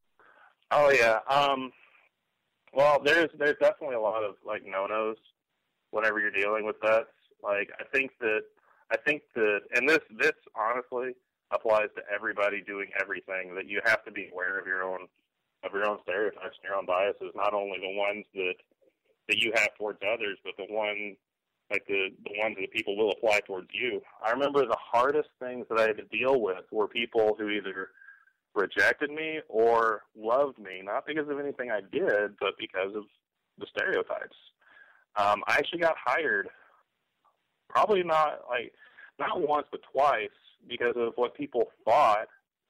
Oh yeah. Um, well, there's there's definitely a lot of like no-nos whenever you're dealing with vets. Like I think that I think that, and this this honestly applies to everybody doing everything. That you have to be aware of your own of your own stereotypes and your own biases. Not only the ones that that you have towards others, but the one like the the ones that people will apply towards you. I remember the hardest things that I had to deal with were people who either rejected me or loved me, not because of anything I did, but because of the stereotypes. Um, I actually got hired, probably not like not once but twice, because of what people thought.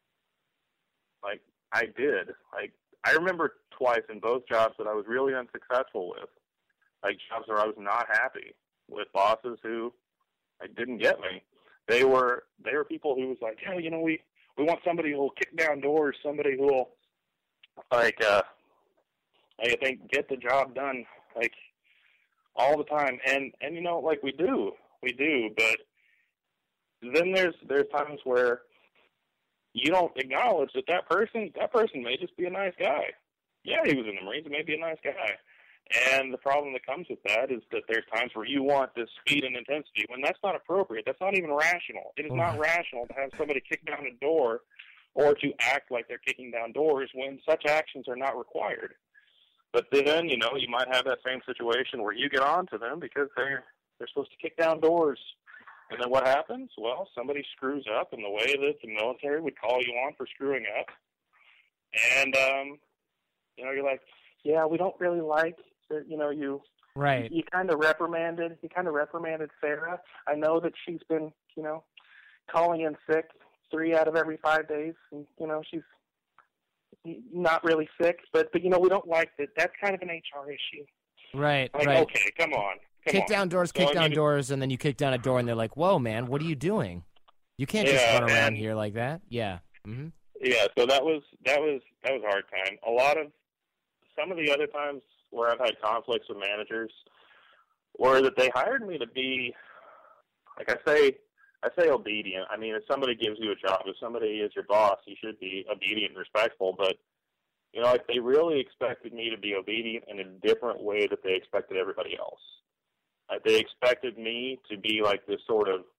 Like I did. Like I remember twice in both jobs that I was really unsuccessful with, like jobs where I was not happy with bosses who like didn't get me. They were they were people who was like, yeah, you know, we. We want somebody who will kick down doors, somebody who will, like, uh, I think, get the job done, like, all the time. And, and you know, like, we do. We do. But then there's there's times where you don't acknowledge that that person, that person may just be a nice guy. Yeah, he was in the Marines. He may be a nice guy. And the problem that comes with that is that there's times where you want this speed and intensity when that's not appropriate. That's not even rational. It is not rational to have somebody kick down a door or to act like they're kicking down doors when such actions are not required. But then, you know, you might have that same situation where you get on to them because they're they're supposed to kick down doors. And then what happens? Well, somebody screws up in the way that the military would call you on for screwing up. And, um, you know, you're like, yeah, we don't really like that, you know, you right. You, you kind of reprimanded. You kind of reprimanded Sarah. I know that she's been, you know, calling in sick three out of every five days, and you know she's not really sick. But but you know we don't like that. That's kind of an H R issue. Right. Like right. okay, come on. Come kick on. down doors. So Kick I down mean, doors, and then you kick down a door, and they're like, "Whoa, man, what are you doing? You can't just Yeah, run around and- here like that." Yeah. Mm-hmm. Yeah. So that was that was that was a hard time. A lot of some of the other times where I've had conflicts with managers were that they hired me to be, like I say, I say obedient. I mean, if somebody gives you a job, if somebody is your boss, you should be obedient and respectful. But, you know, like they really expected me to be obedient in a different way that they expected everybody else. Like they expected me to be like this sort of,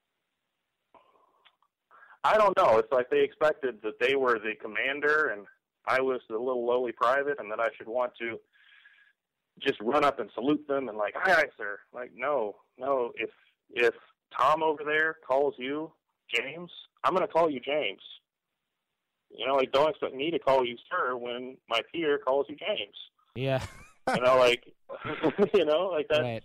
I don't know, it's like they expected that they were the commander and I was the little lowly private and that I should want to just run up and salute them and like, aye, aye, sir. Like, no, no, if if Tom over there calls you James, I'm going to call you James. You know, like, don't expect me to call you sir when my peer calls you James. Yeah. You know, like, you know, like that. Right.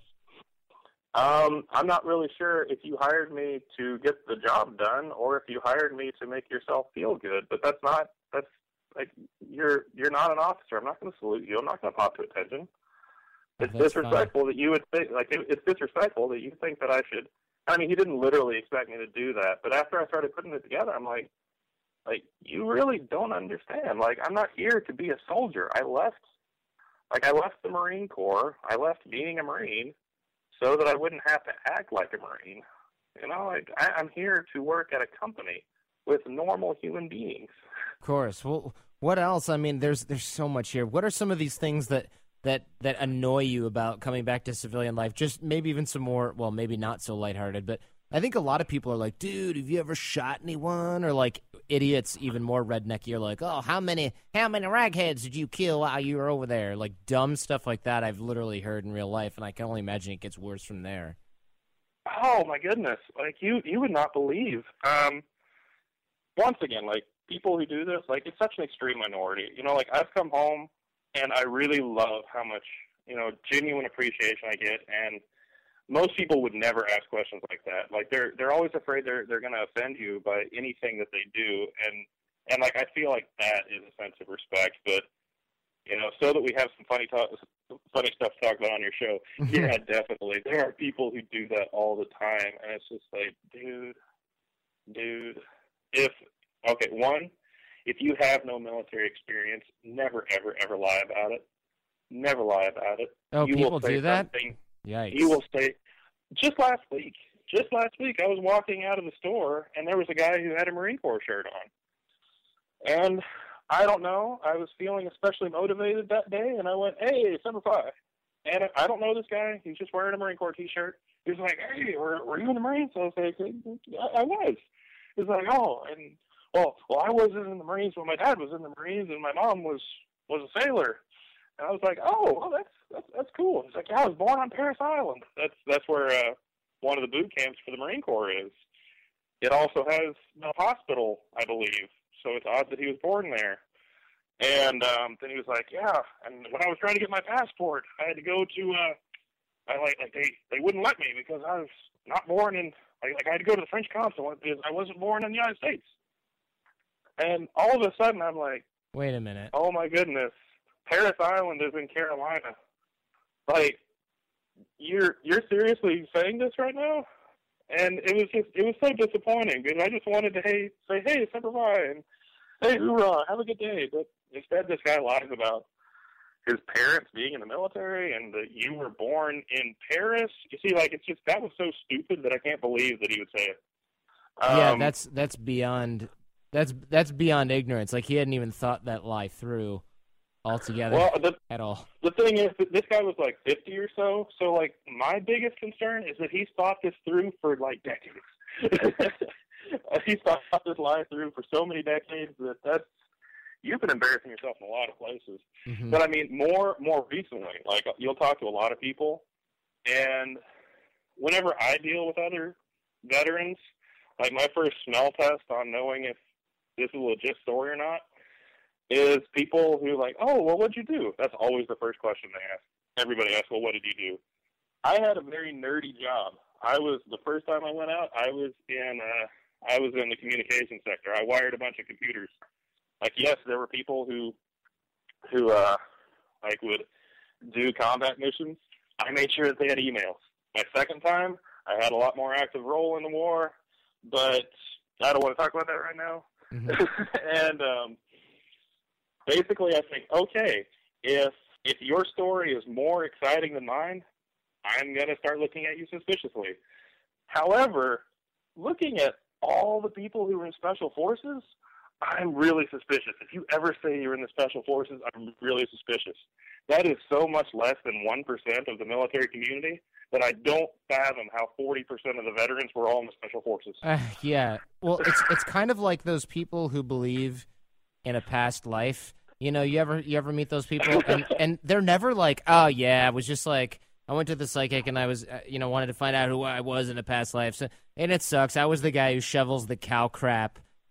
Um, I'm not really sure if you hired me to get the job done or if you hired me to make yourself feel good. But that's not. That's like you're you're not an officer. I'm not going to salute you. I'm not going to pop to attention. It's That's disrespectful fine. that you would think like it, it's disrespectful that you think that I should. I mean, he didn't literally expect me to do that, but after I started putting it together, I'm like, like you really don't understand. Like, I'm not here to be a soldier. I left, like I left the Marine Corps. I left being a Marine so that I wouldn't have to act like a Marine. You know, like I, I'm here to work at a company with normal human beings. Of course. Well, what else? I mean, there's there's so much here. What are some of these things that that that annoy you about coming back to civilian life? Just maybe even some more, well, maybe not so lighthearted, but I think a lot of people are like, dude, have you ever shot anyone? Or like idiots, even more rednecky, are like, oh, how many how many ragheads did you kill while you were over there? Like dumb stuff like that I've literally heard in real life, and I can only imagine it gets worse from there. Oh my goodness! Like you, you would not believe. Um, once again, like people who do this, like it's such an extreme minority. You know, like I've come home and I really love how much, you know, genuine appreciation I get, and most people would never ask questions like that. Like they're they're always afraid they're they're going to offend you by anything that they do, and and like I feel like that is a sense of respect. But you know, so that we have some funny talk, funny stuff to talk about on your show. Yeah, definitely. There are people who do that all the time, and it's just like, dude, dude. If okay, one, if you have no military experience, never, ever, ever lie about it. Never lie about it. Oh, you people will say do that? something- Yikes. You will say, just last week, just last week, I was walking out of the store, and there was a guy who had a Marine Corps shirt on. And I don't know, I was feeling especially motivated that day, and I went, hey, Semper Fi. And I don't know this guy. He's just wearing a Marine Corps T-shirt. He was like, hey, were, were you in the Marines? I was like, I, I was. He was like, oh, and, well, well, I wasn't in the Marines when my dad was in the Marines, and my mom was, was a sailor. And I was like, oh, well, that's, that's that's cool. He's like, yeah, I was born on Parris Island. That's that's where uh, one of the boot camps for the Marine Corps is. It also has a hospital, I believe, so it's odd that he was born there. And um, then he was like, yeah, and when I was trying to get my passport, I had to go to, uh, I like, like they, they wouldn't let me because I was not born in, like, like I had to go to the French consulate because I wasn't born in the United States. And all of a sudden, I'm like, wait a minute. Oh, my goodness. Parris Island is in Carolina. Like, you're you're seriously saying this right now? And it was just it was so disappointing because I just wanted to hey say hey Semper Fi and hey hoorah, have a good day. But instead, this guy lies about his parents being in the military and that you were born in Paris. You see, like it's just that was so stupid that I can't believe that he would say it. Um, yeah, that's that's beyond that's that's beyond ignorance. Like he hadn't even thought that lie through altogether well, the, at all. The thing is that this guy was like fifty or so, so like my biggest concern is that he's thought this through for like decades. He's thought this lie through for so many decades that that's, you've been embarrassing yourself in a lot of places. Mm-hmm. But I mean, more more recently, like you'll talk to a lot of people, and whenever I deal with other veterans, like my first smell test on knowing if this is a legit story or not, is people who like, oh, well, what'd you do? That's always the first question they ask. Everybody asks, well, what did you do? I had a very nerdy job. I was, the first time I went out, I was in, uh, I was in the communication sector. I wired a bunch of computers. Like, yes, there were people who, who, uh, like would do combat missions. I made sure that they had emails. My second time, I had a lot more active role in the war, but I don't want to talk about that right now. Mm-hmm. and, um, basically, I think, okay, if if your story is more exciting than mine, I'm going to start looking at you suspiciously. However, looking at all the people who are in Special Forces, I'm really suspicious. If you ever say you're in the Special Forces, I'm really suspicious. That is so much less than one percent of the military community that I don't fathom how forty percent of the veterans were all in the Special Forces. Uh, yeah. Well, it's it's kind of like those people who believe in a past life. You know, you ever you ever meet those people, and, and they're never like, oh, yeah, I was just like, I went to the psychic, and I was, uh, you know, wanted to find out who I was in a past life. So, and it sucks. I was the guy who shovels the cow crap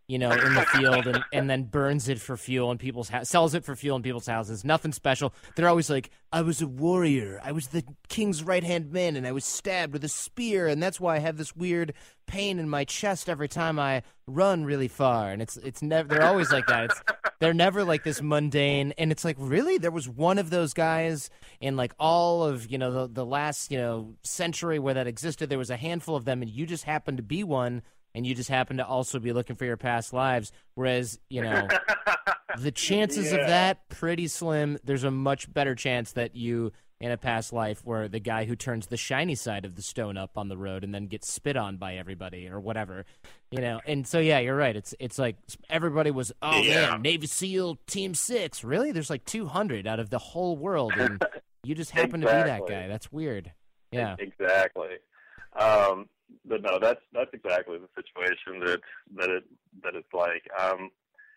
you know, in the field and, and then burns it for fuel in people's ha- sells it for fuel in people's houses. Nothing special. They're always like, I was a warrior. I was the king's right-hand man, and I was stabbed with a spear, and that's why I have this weird pain in my chest every time I run really far. And it's it's never. They're always like that. It's they're never like this mundane. And it's like, really, there was one of those guys in like all of you know the the last you know century where that existed. There was a handful of them, and you just happened to be one. And you just happen to also be looking for your past lives, whereas, you know, the chances yeah. of that, pretty slim. There's a much better chance that you, in a past life, were the guy who turns the shiny side of the stone up on the road and then gets spit on by everybody or whatever, you know. And so, yeah, you're right. It's it's like everybody was, oh, yeah. man, Navy SEAL Team six. Really? There's like two hundred out of the whole world, and you just happen exactly. to be that guy. That's weird. Yeah. Exactly. Um But no, that's that's exactly the situation that that it that it's like. Um,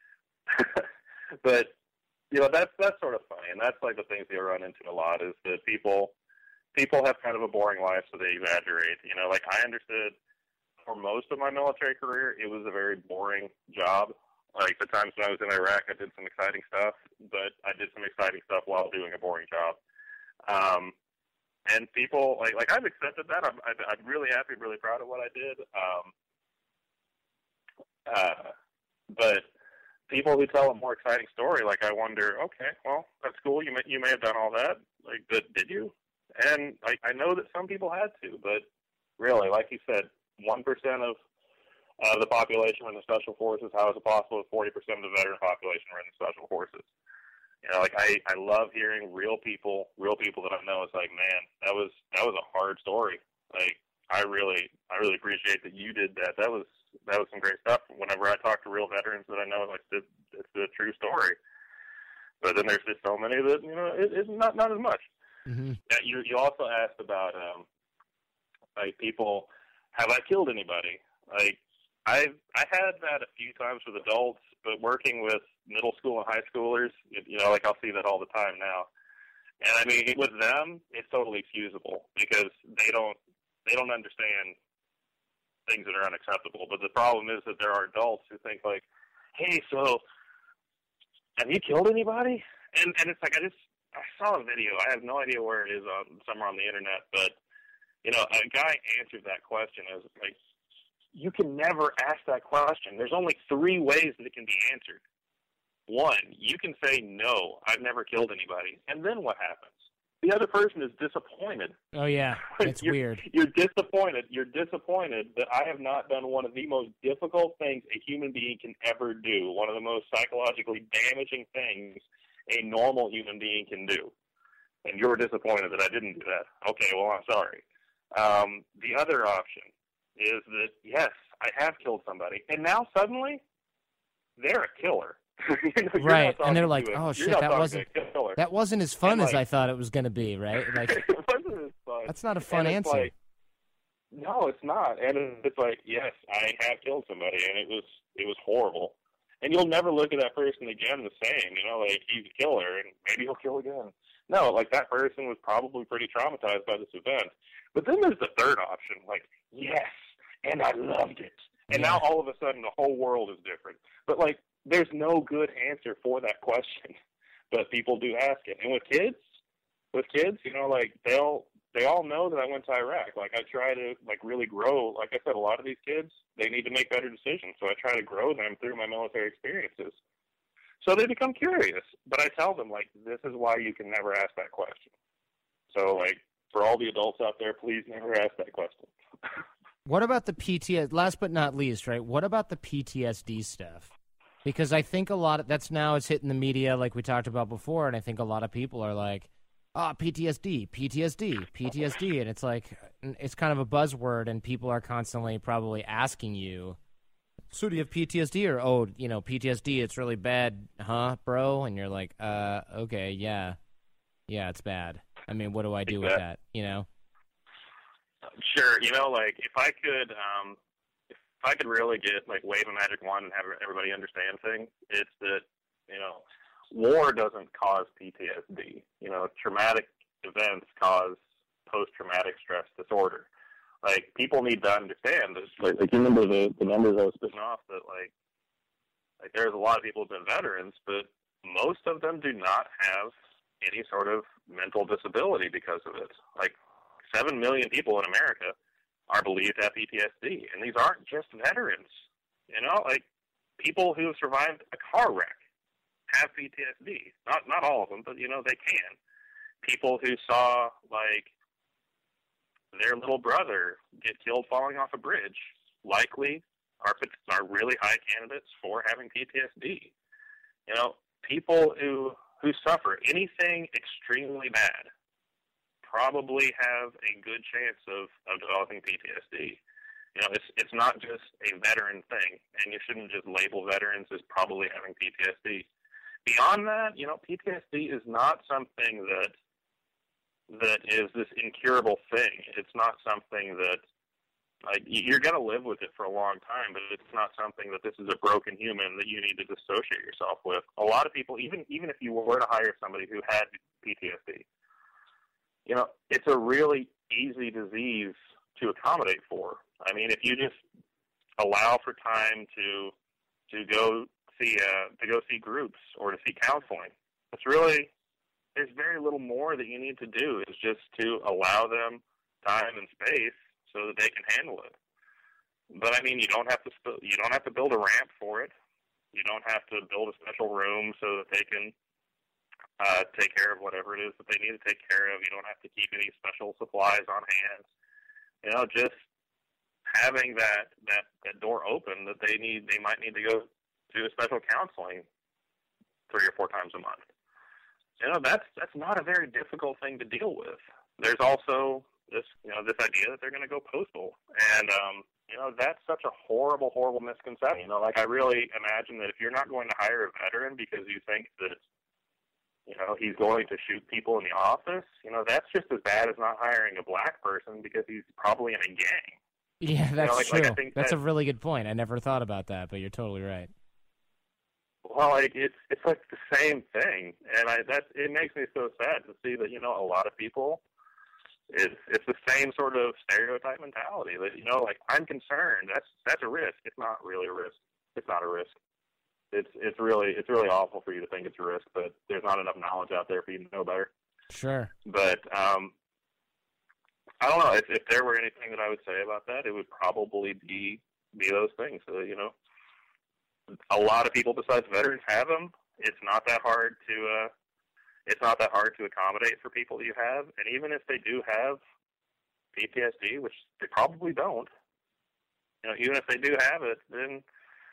but you know, that's that's sort of funny, and that's like the things you run into a lot is that people people have kind of a boring life, so they exaggerate. You know, like I understood for most of my military career, it was a very boring job. Like the times when I was in Iraq, I did some exciting stuff, but I did some exciting stuff while doing a boring job. Um, And people, like, like I've accepted that. I'm, I'm really happy, really proud of what I did. Um, uh, but people who tell a more exciting story, like I wonder, okay, well, that's cool. You may, you may have done all that. Like, but did you? And I, I know that some people had to, but really, like you said, one percent of uh, the population were in the Special Forces. How is it possible that forty percent of the veteran population were in the Special Forces? You know, like I, I love hearing real people, real people that I know. It's like, man, that was that was a hard story. Like I really, I really appreciate that you did that. That was that was some great stuff. Whenever I talk to real veterans that I know, like it's, it's a true story. But then there's just so many that you know it, it's not not as much. Mm-hmm. Yeah, you you also asked about um, like people, have I killed anybody? Like I've I had that a few times with adults, but working with middle school and high schoolers, you know, like I'll see that all the time now. And I mean, with them, it's totally excusable because they don't they don't understand things that are unacceptable. But the problem is that there are adults who think like, hey, so have you killed anybody? And and it's like I just I saw a video. I have no idea where it is on somewhere on the internet, but you know, a guy answered that question as like, you can never ask that question. There's only three ways that it can be answered. One, you can say, no, I've never killed anybody. And then what happens? The other person is disappointed. Oh, yeah. It's you're, weird. You're disappointed. You're disappointed that I have not done one of the most difficult things a human being can ever do, one of the most psychologically damaging things a normal human being can do. And you're disappointed that I didn't do that. Okay, well, I'm sorry. Um, the other option is that, yes, I have killed somebody. And now suddenly, they're a killer. you know, right, and they're like, "Oh shit, that wasn't that wasn't as fun like, as I thought it was going to be." Right? Like, it wasn't as fun. That's not a fun answer. Like, no, it's not. And it's like, yes, I have killed somebody, and it was it was horrible. And you'll never look at that person again the same. You know, like he's a killer, and maybe he'll kill again. No, like that person was probably pretty traumatized by this event. But then there's the third option, like, yes, and I loved it. And yeah. now all of a sudden the whole world is different. But like, there's no good answer for that question, but people do ask it. And with kids, with kids, you know, like they'll, they all know that I went to Iraq. Like I try to like really grow. Like I said, a lot of these kids, they need to make better decisions. So I try to grow them through my military experiences. So they become curious, but I tell them like, this is why you can never ask that question. So like for all the adults out there, please never ask that question. What about the P T S D? Last but not least, right? What about the P T S D stuff? Because I think a lot of that's now it's hitting the media like we talked about before, and I think a lot of people are like, "Ah, oh, P T S D, P T S D, P T S D," and it's like it's kind of a buzzword, and people are constantly probably asking you, "So do you have P T S D?" or "Oh, you know, P T S D, it's really bad, huh, bro?" And you're like, "Uh, okay, yeah, yeah, it's bad. I mean, what do I do exactly. with that? You know?" Sure, you know, like if I could. Um... If I could really get, like, wave a magic wand and have everybody understand things, it's that, you know, war doesn't cause P T S D. You know, traumatic events cause post-traumatic stress disorder. Like, people need to understand this. Like, like you remember the, the numbers I was spitting off that, like, Like, there's a lot of people who've been veterans, but most of them do not have any sort of mental disability because of it. Like, seven million people in America are believed to have P T S D, and these aren't just veterans. You know, like, people who have survived a car wreck have P T S D. Not not all of them, but, you know, they can. People who saw, like, their little brother get killed falling off a bridge likely are are really high candidates for having P T S D. You know, people who who suffer anything extremely bad probably have a good chance of, of developing P T S D. You know, it's it's not just a veteran thing, and you shouldn't just label veterans as probably having P T S D. Beyond that, you know, P T S D is not something that that is this incurable thing. It's not something that, like, you're going to live with it for a long time, but it's not something that this is a broken human that you need to dissociate yourself with. A lot of people, even even if you were to hire somebody who had P T S D, you know, it's a really easy disease to accommodate for. I mean, if you just allow for time to to go see uh, to go see groups or to see counseling, it's really, there's very little more that you need to do. Is just to allow them time and space so that they can handle it. But I mean, you don't have to you don't have to build a ramp for it. You don't have to build a special room so that they can uh, take care of whatever it is that they need to take care of. You don't have to keep any special supplies on hand. You know, just having that, that, that door open that they need, they might need to go to a special counseling three or four times a month. You know, that's that's not a very difficult thing to deal with. There's also this, you know, this idea that they're going to go postal, and um, you know, that's such a horrible, horrible misconception. You know, like, I really imagine that if you're not going to hire a veteran because you think that, you know, he's going to shoot people in the office, you know, that's just as bad as not hiring a black person because he's probably in a gang. Yeah, that's you know, like, true. Like, I think that's that, a really good point. I never thought about that, but you're totally right. Well, like, it's it's like the same thing, and I that it makes me so sad to see that, you know, a lot of people, it's it's the same sort of stereotype mentality that, you know, like, I'm concerned. That's that's a risk. It's not really a risk. It's not a risk. It's it's really it's really awful for you to think it's a risk, but there's not enough knowledge out there for you to know better. Sure. But um, I don't know if if there were anything that I would say about that, it would probably be be those things. So, you know, a lot of people besides veterans have them. It's not that hard to uh, it's not that hard to accommodate for people that you have, and even if they do have P T S D, which they probably don't, you know, even if they do have it, then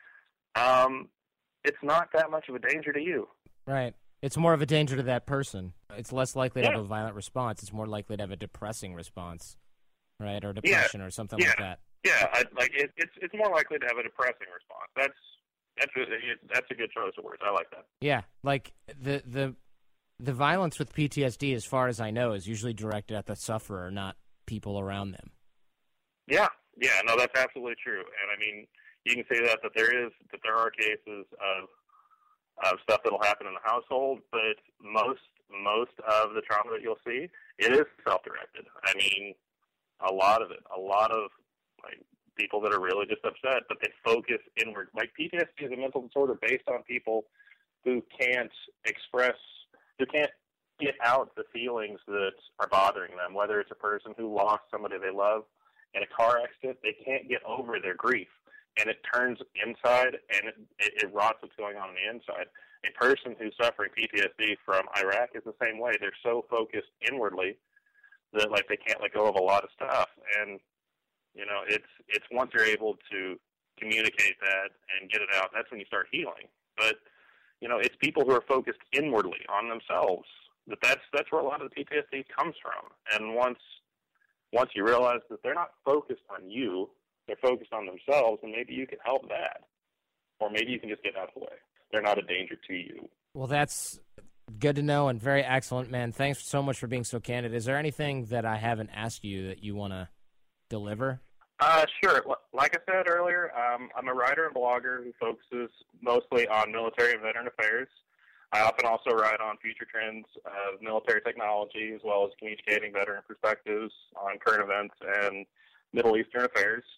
um, it's not that much of a danger to you. Right. It's more of a danger to that person. It's less likely to Yeah. have a violent response. It's more likely to have a depressing response, right, or depression or something yeah. like that. Yeah, I, like it, it's it's more likely to have a depressing response. That's that's a, that's a good choice of words. I like that. Yeah, like the the the violence with P T S D, as far as I know, is usually directed at the sufferer, not people around them. Yeah, yeah, no, that's absolutely true. And I mean, you can say that that there is that there are cases of of stuff that'll happen in the household, but most most of the trauma that you'll see, it is self-directed. I mean, a lot of it, a lot of like people that are really just upset, but they focus inward. Like, P T S D is a mental disorder based on people who can't express, who can't get out the feelings that are bothering them, whether it's a person who lost somebody they love in a car accident. They can't get over their grief, and it turns inside, and it, it, it rots what's going on on the inside. A person who's suffering P T S D from Iraq is the same way. They're so focused inwardly that, like, they can't let go of a lot of stuff. And, you know, it's it's once you're able to communicate that and get it out, that's when you start healing. But, you know, it's people who are focused inwardly on themselves. That that's that's where a lot of the P T S D comes from. And once once you realize that they're not focused on you, they're focused on themselves, and maybe you can help that. Or maybe you can just get out of the way. They're not a danger to you. Well, that's good to know and very excellent, man. Thanks so much for being so candid. Is there anything that I haven't asked you that you want to deliver? Uh, sure. Like I said earlier, um, I'm a writer and blogger who focuses mostly on military and veteran affairs. I often also write on future trends of military technology, as well as communicating veteran perspectives on current events and Middle Eastern affairs.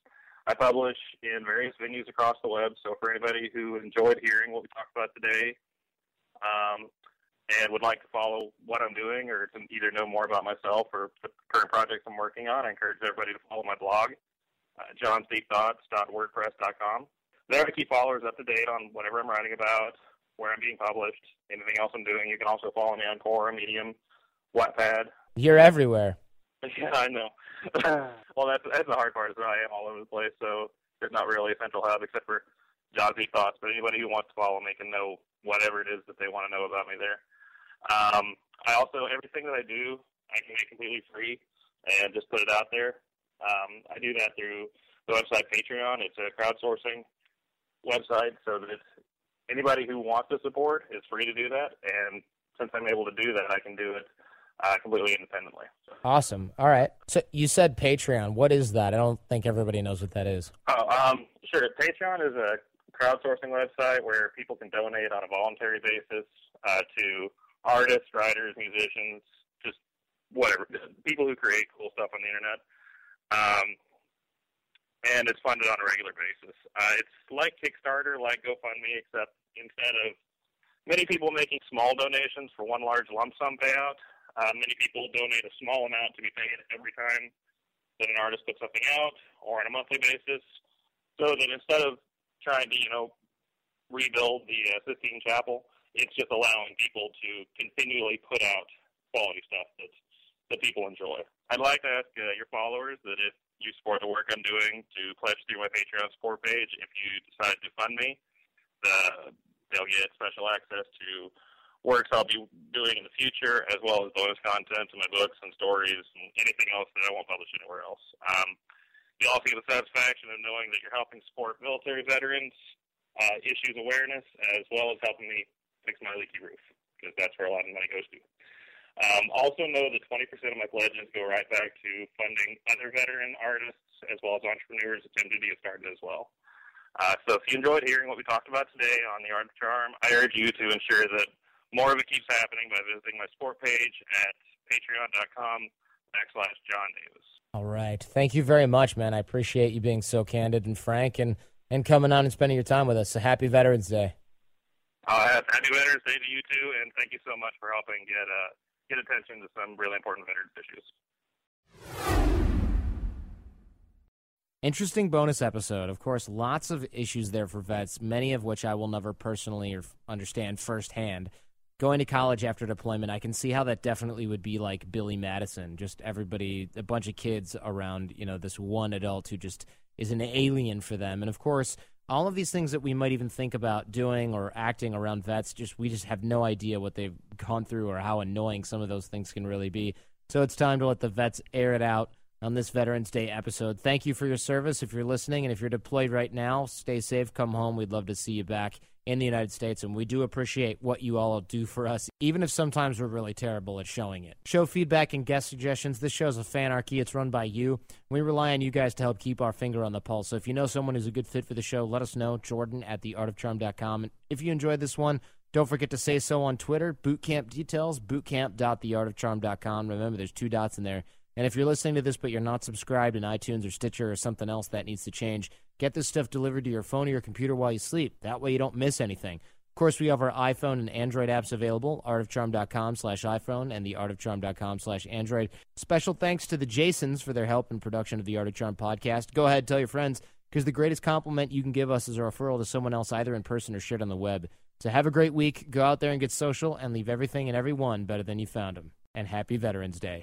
I publish in various venues across the web, so for anybody who enjoyed hearing what we talked about today um, and would like to follow what I'm doing or to either know more about myself or the current projects I'm working on, I encourage everybody to follow my blog, uh, johns deep thoughts dot wordpress dot com. There to keep followers up to date on whatever I'm writing about, where I'm being published, anything else I'm doing. You can also follow me on Quora, Medium, Wattpad. You're everywhere. Yeah, I know. Well, that's that's the hard part is that I am all over the place, so there's not really a central hub except for Johns Deep Thoughts. But anybody who wants to follow me can know whatever it is that they want to know about me there. Um, I also, everything that I do, I can make completely free and just put it out there. Um, I do that through the website Patreon. It's a crowdsourcing website, so that anybody who wants to support is free to do that. And since I'm able to do that, I can do it uh, completely independently. So. Awesome. All right. So you said Patreon. What is that? I don't think everybody knows what that is. Oh, um, sure. Patreon is a crowdsourcing website where people can donate on a voluntary basis uh, to artists, writers, musicians, just whatever, people who create cool stuff on the internet. Um, and it's funded on a regular basis. Uh, it's like Kickstarter, like GoFundMe, except instead of many people making small donations for one large lump sum payout, uh, many people donate a small amount to be paid every time that an artist puts something out or on a monthly basis, so that instead of trying to, you know, rebuild the uh, Sistine Chapel, it's just allowing people to continually put out quality stuff that that people enjoy. I'd like to ask uh, your followers that if you support the work I'm doing, to pledge through my Patreon support page. If you decide to fund me, the, they'll get special access to works I'll be doing in the future, as well as bonus content to my books and stories and anything else that I won't publish anywhere else. Um, you'll also get the satisfaction of knowing that you're helping support military veterans, uh, issues awareness, as well as helping me fix my leaky roof, because that's where a lot of money goes to. Um, also know that twenty percent of my pledges go right back to funding other veteran artists as well as entrepreneurs attempting to get started as well. Uh, so if you enjoyed hearing what we talked about today on The Art of Charm, I urge you to ensure that more of it keeps happening by visiting my support page at patreon.com backslash John Davis. All right. Thank you very much, man. I appreciate you being so candid and frank and, and coming on and spending your time with us. So happy Veterans Day. Uh, happy Veterans Day to you too, and thank you so much for helping get uh, get attention to some really important veterans issues. Interesting bonus episode. Of course, lots of issues there for vets, many of which I will never personally or understand firsthand. Going to college after deployment, I can see how that definitely would be like Billy Madison, just everybody, a bunch of kids around, you know, this one adult who just is an alien for them. And of course, all of these things that we might even think about doing or acting around vets, just we just have no idea what they've gone through or how annoying some of those things can really be. So it's time to let the vets air it out on this Veterans Day episode. Thank you for your service. If you're listening and if you're deployed right now, stay safe, come home. We'd love to see you back in the United States, and we do appreciate what you all do for us, even if sometimes we're really terrible at showing it. Show feedback and guest suggestions. This show's a fanarchy. It's run by you. We rely on you guys to help keep our finger on the pulse. So if you know someone who's a good fit for the show, let us know. Jordan at the art of charm dot com. And if you enjoyed this one, don't forget to say so on Twitter. Bootcamp details, bootcamp dot the art of charm dot com. Remember, there's two dots in there. And if you're listening to this but you're not subscribed in iTunes or Stitcher or something else that needs to change, get this stuff delivered to your phone or your computer while you sleep. That way you don't miss anything. Of course, we have our iPhone and Android apps available, art of charm dot com slash iPhone and the art of charm dot com slash Android. Special thanks to the Jasons for their help in production of the Art of Charm podcast. Go ahead, tell your friends, because the greatest compliment you can give us is a referral to someone else either in person or shared on the web. So have a great week. Go out there and get social and leave everything and everyone better than you found them. And happy Veterans Day.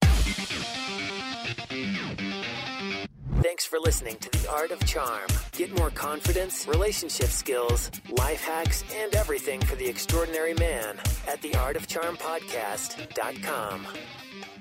Thanks for listening to The Art of Charm. Get more confidence, relationship skills, life hacks, and everything for the extraordinary man at the art of charm podcast dot com.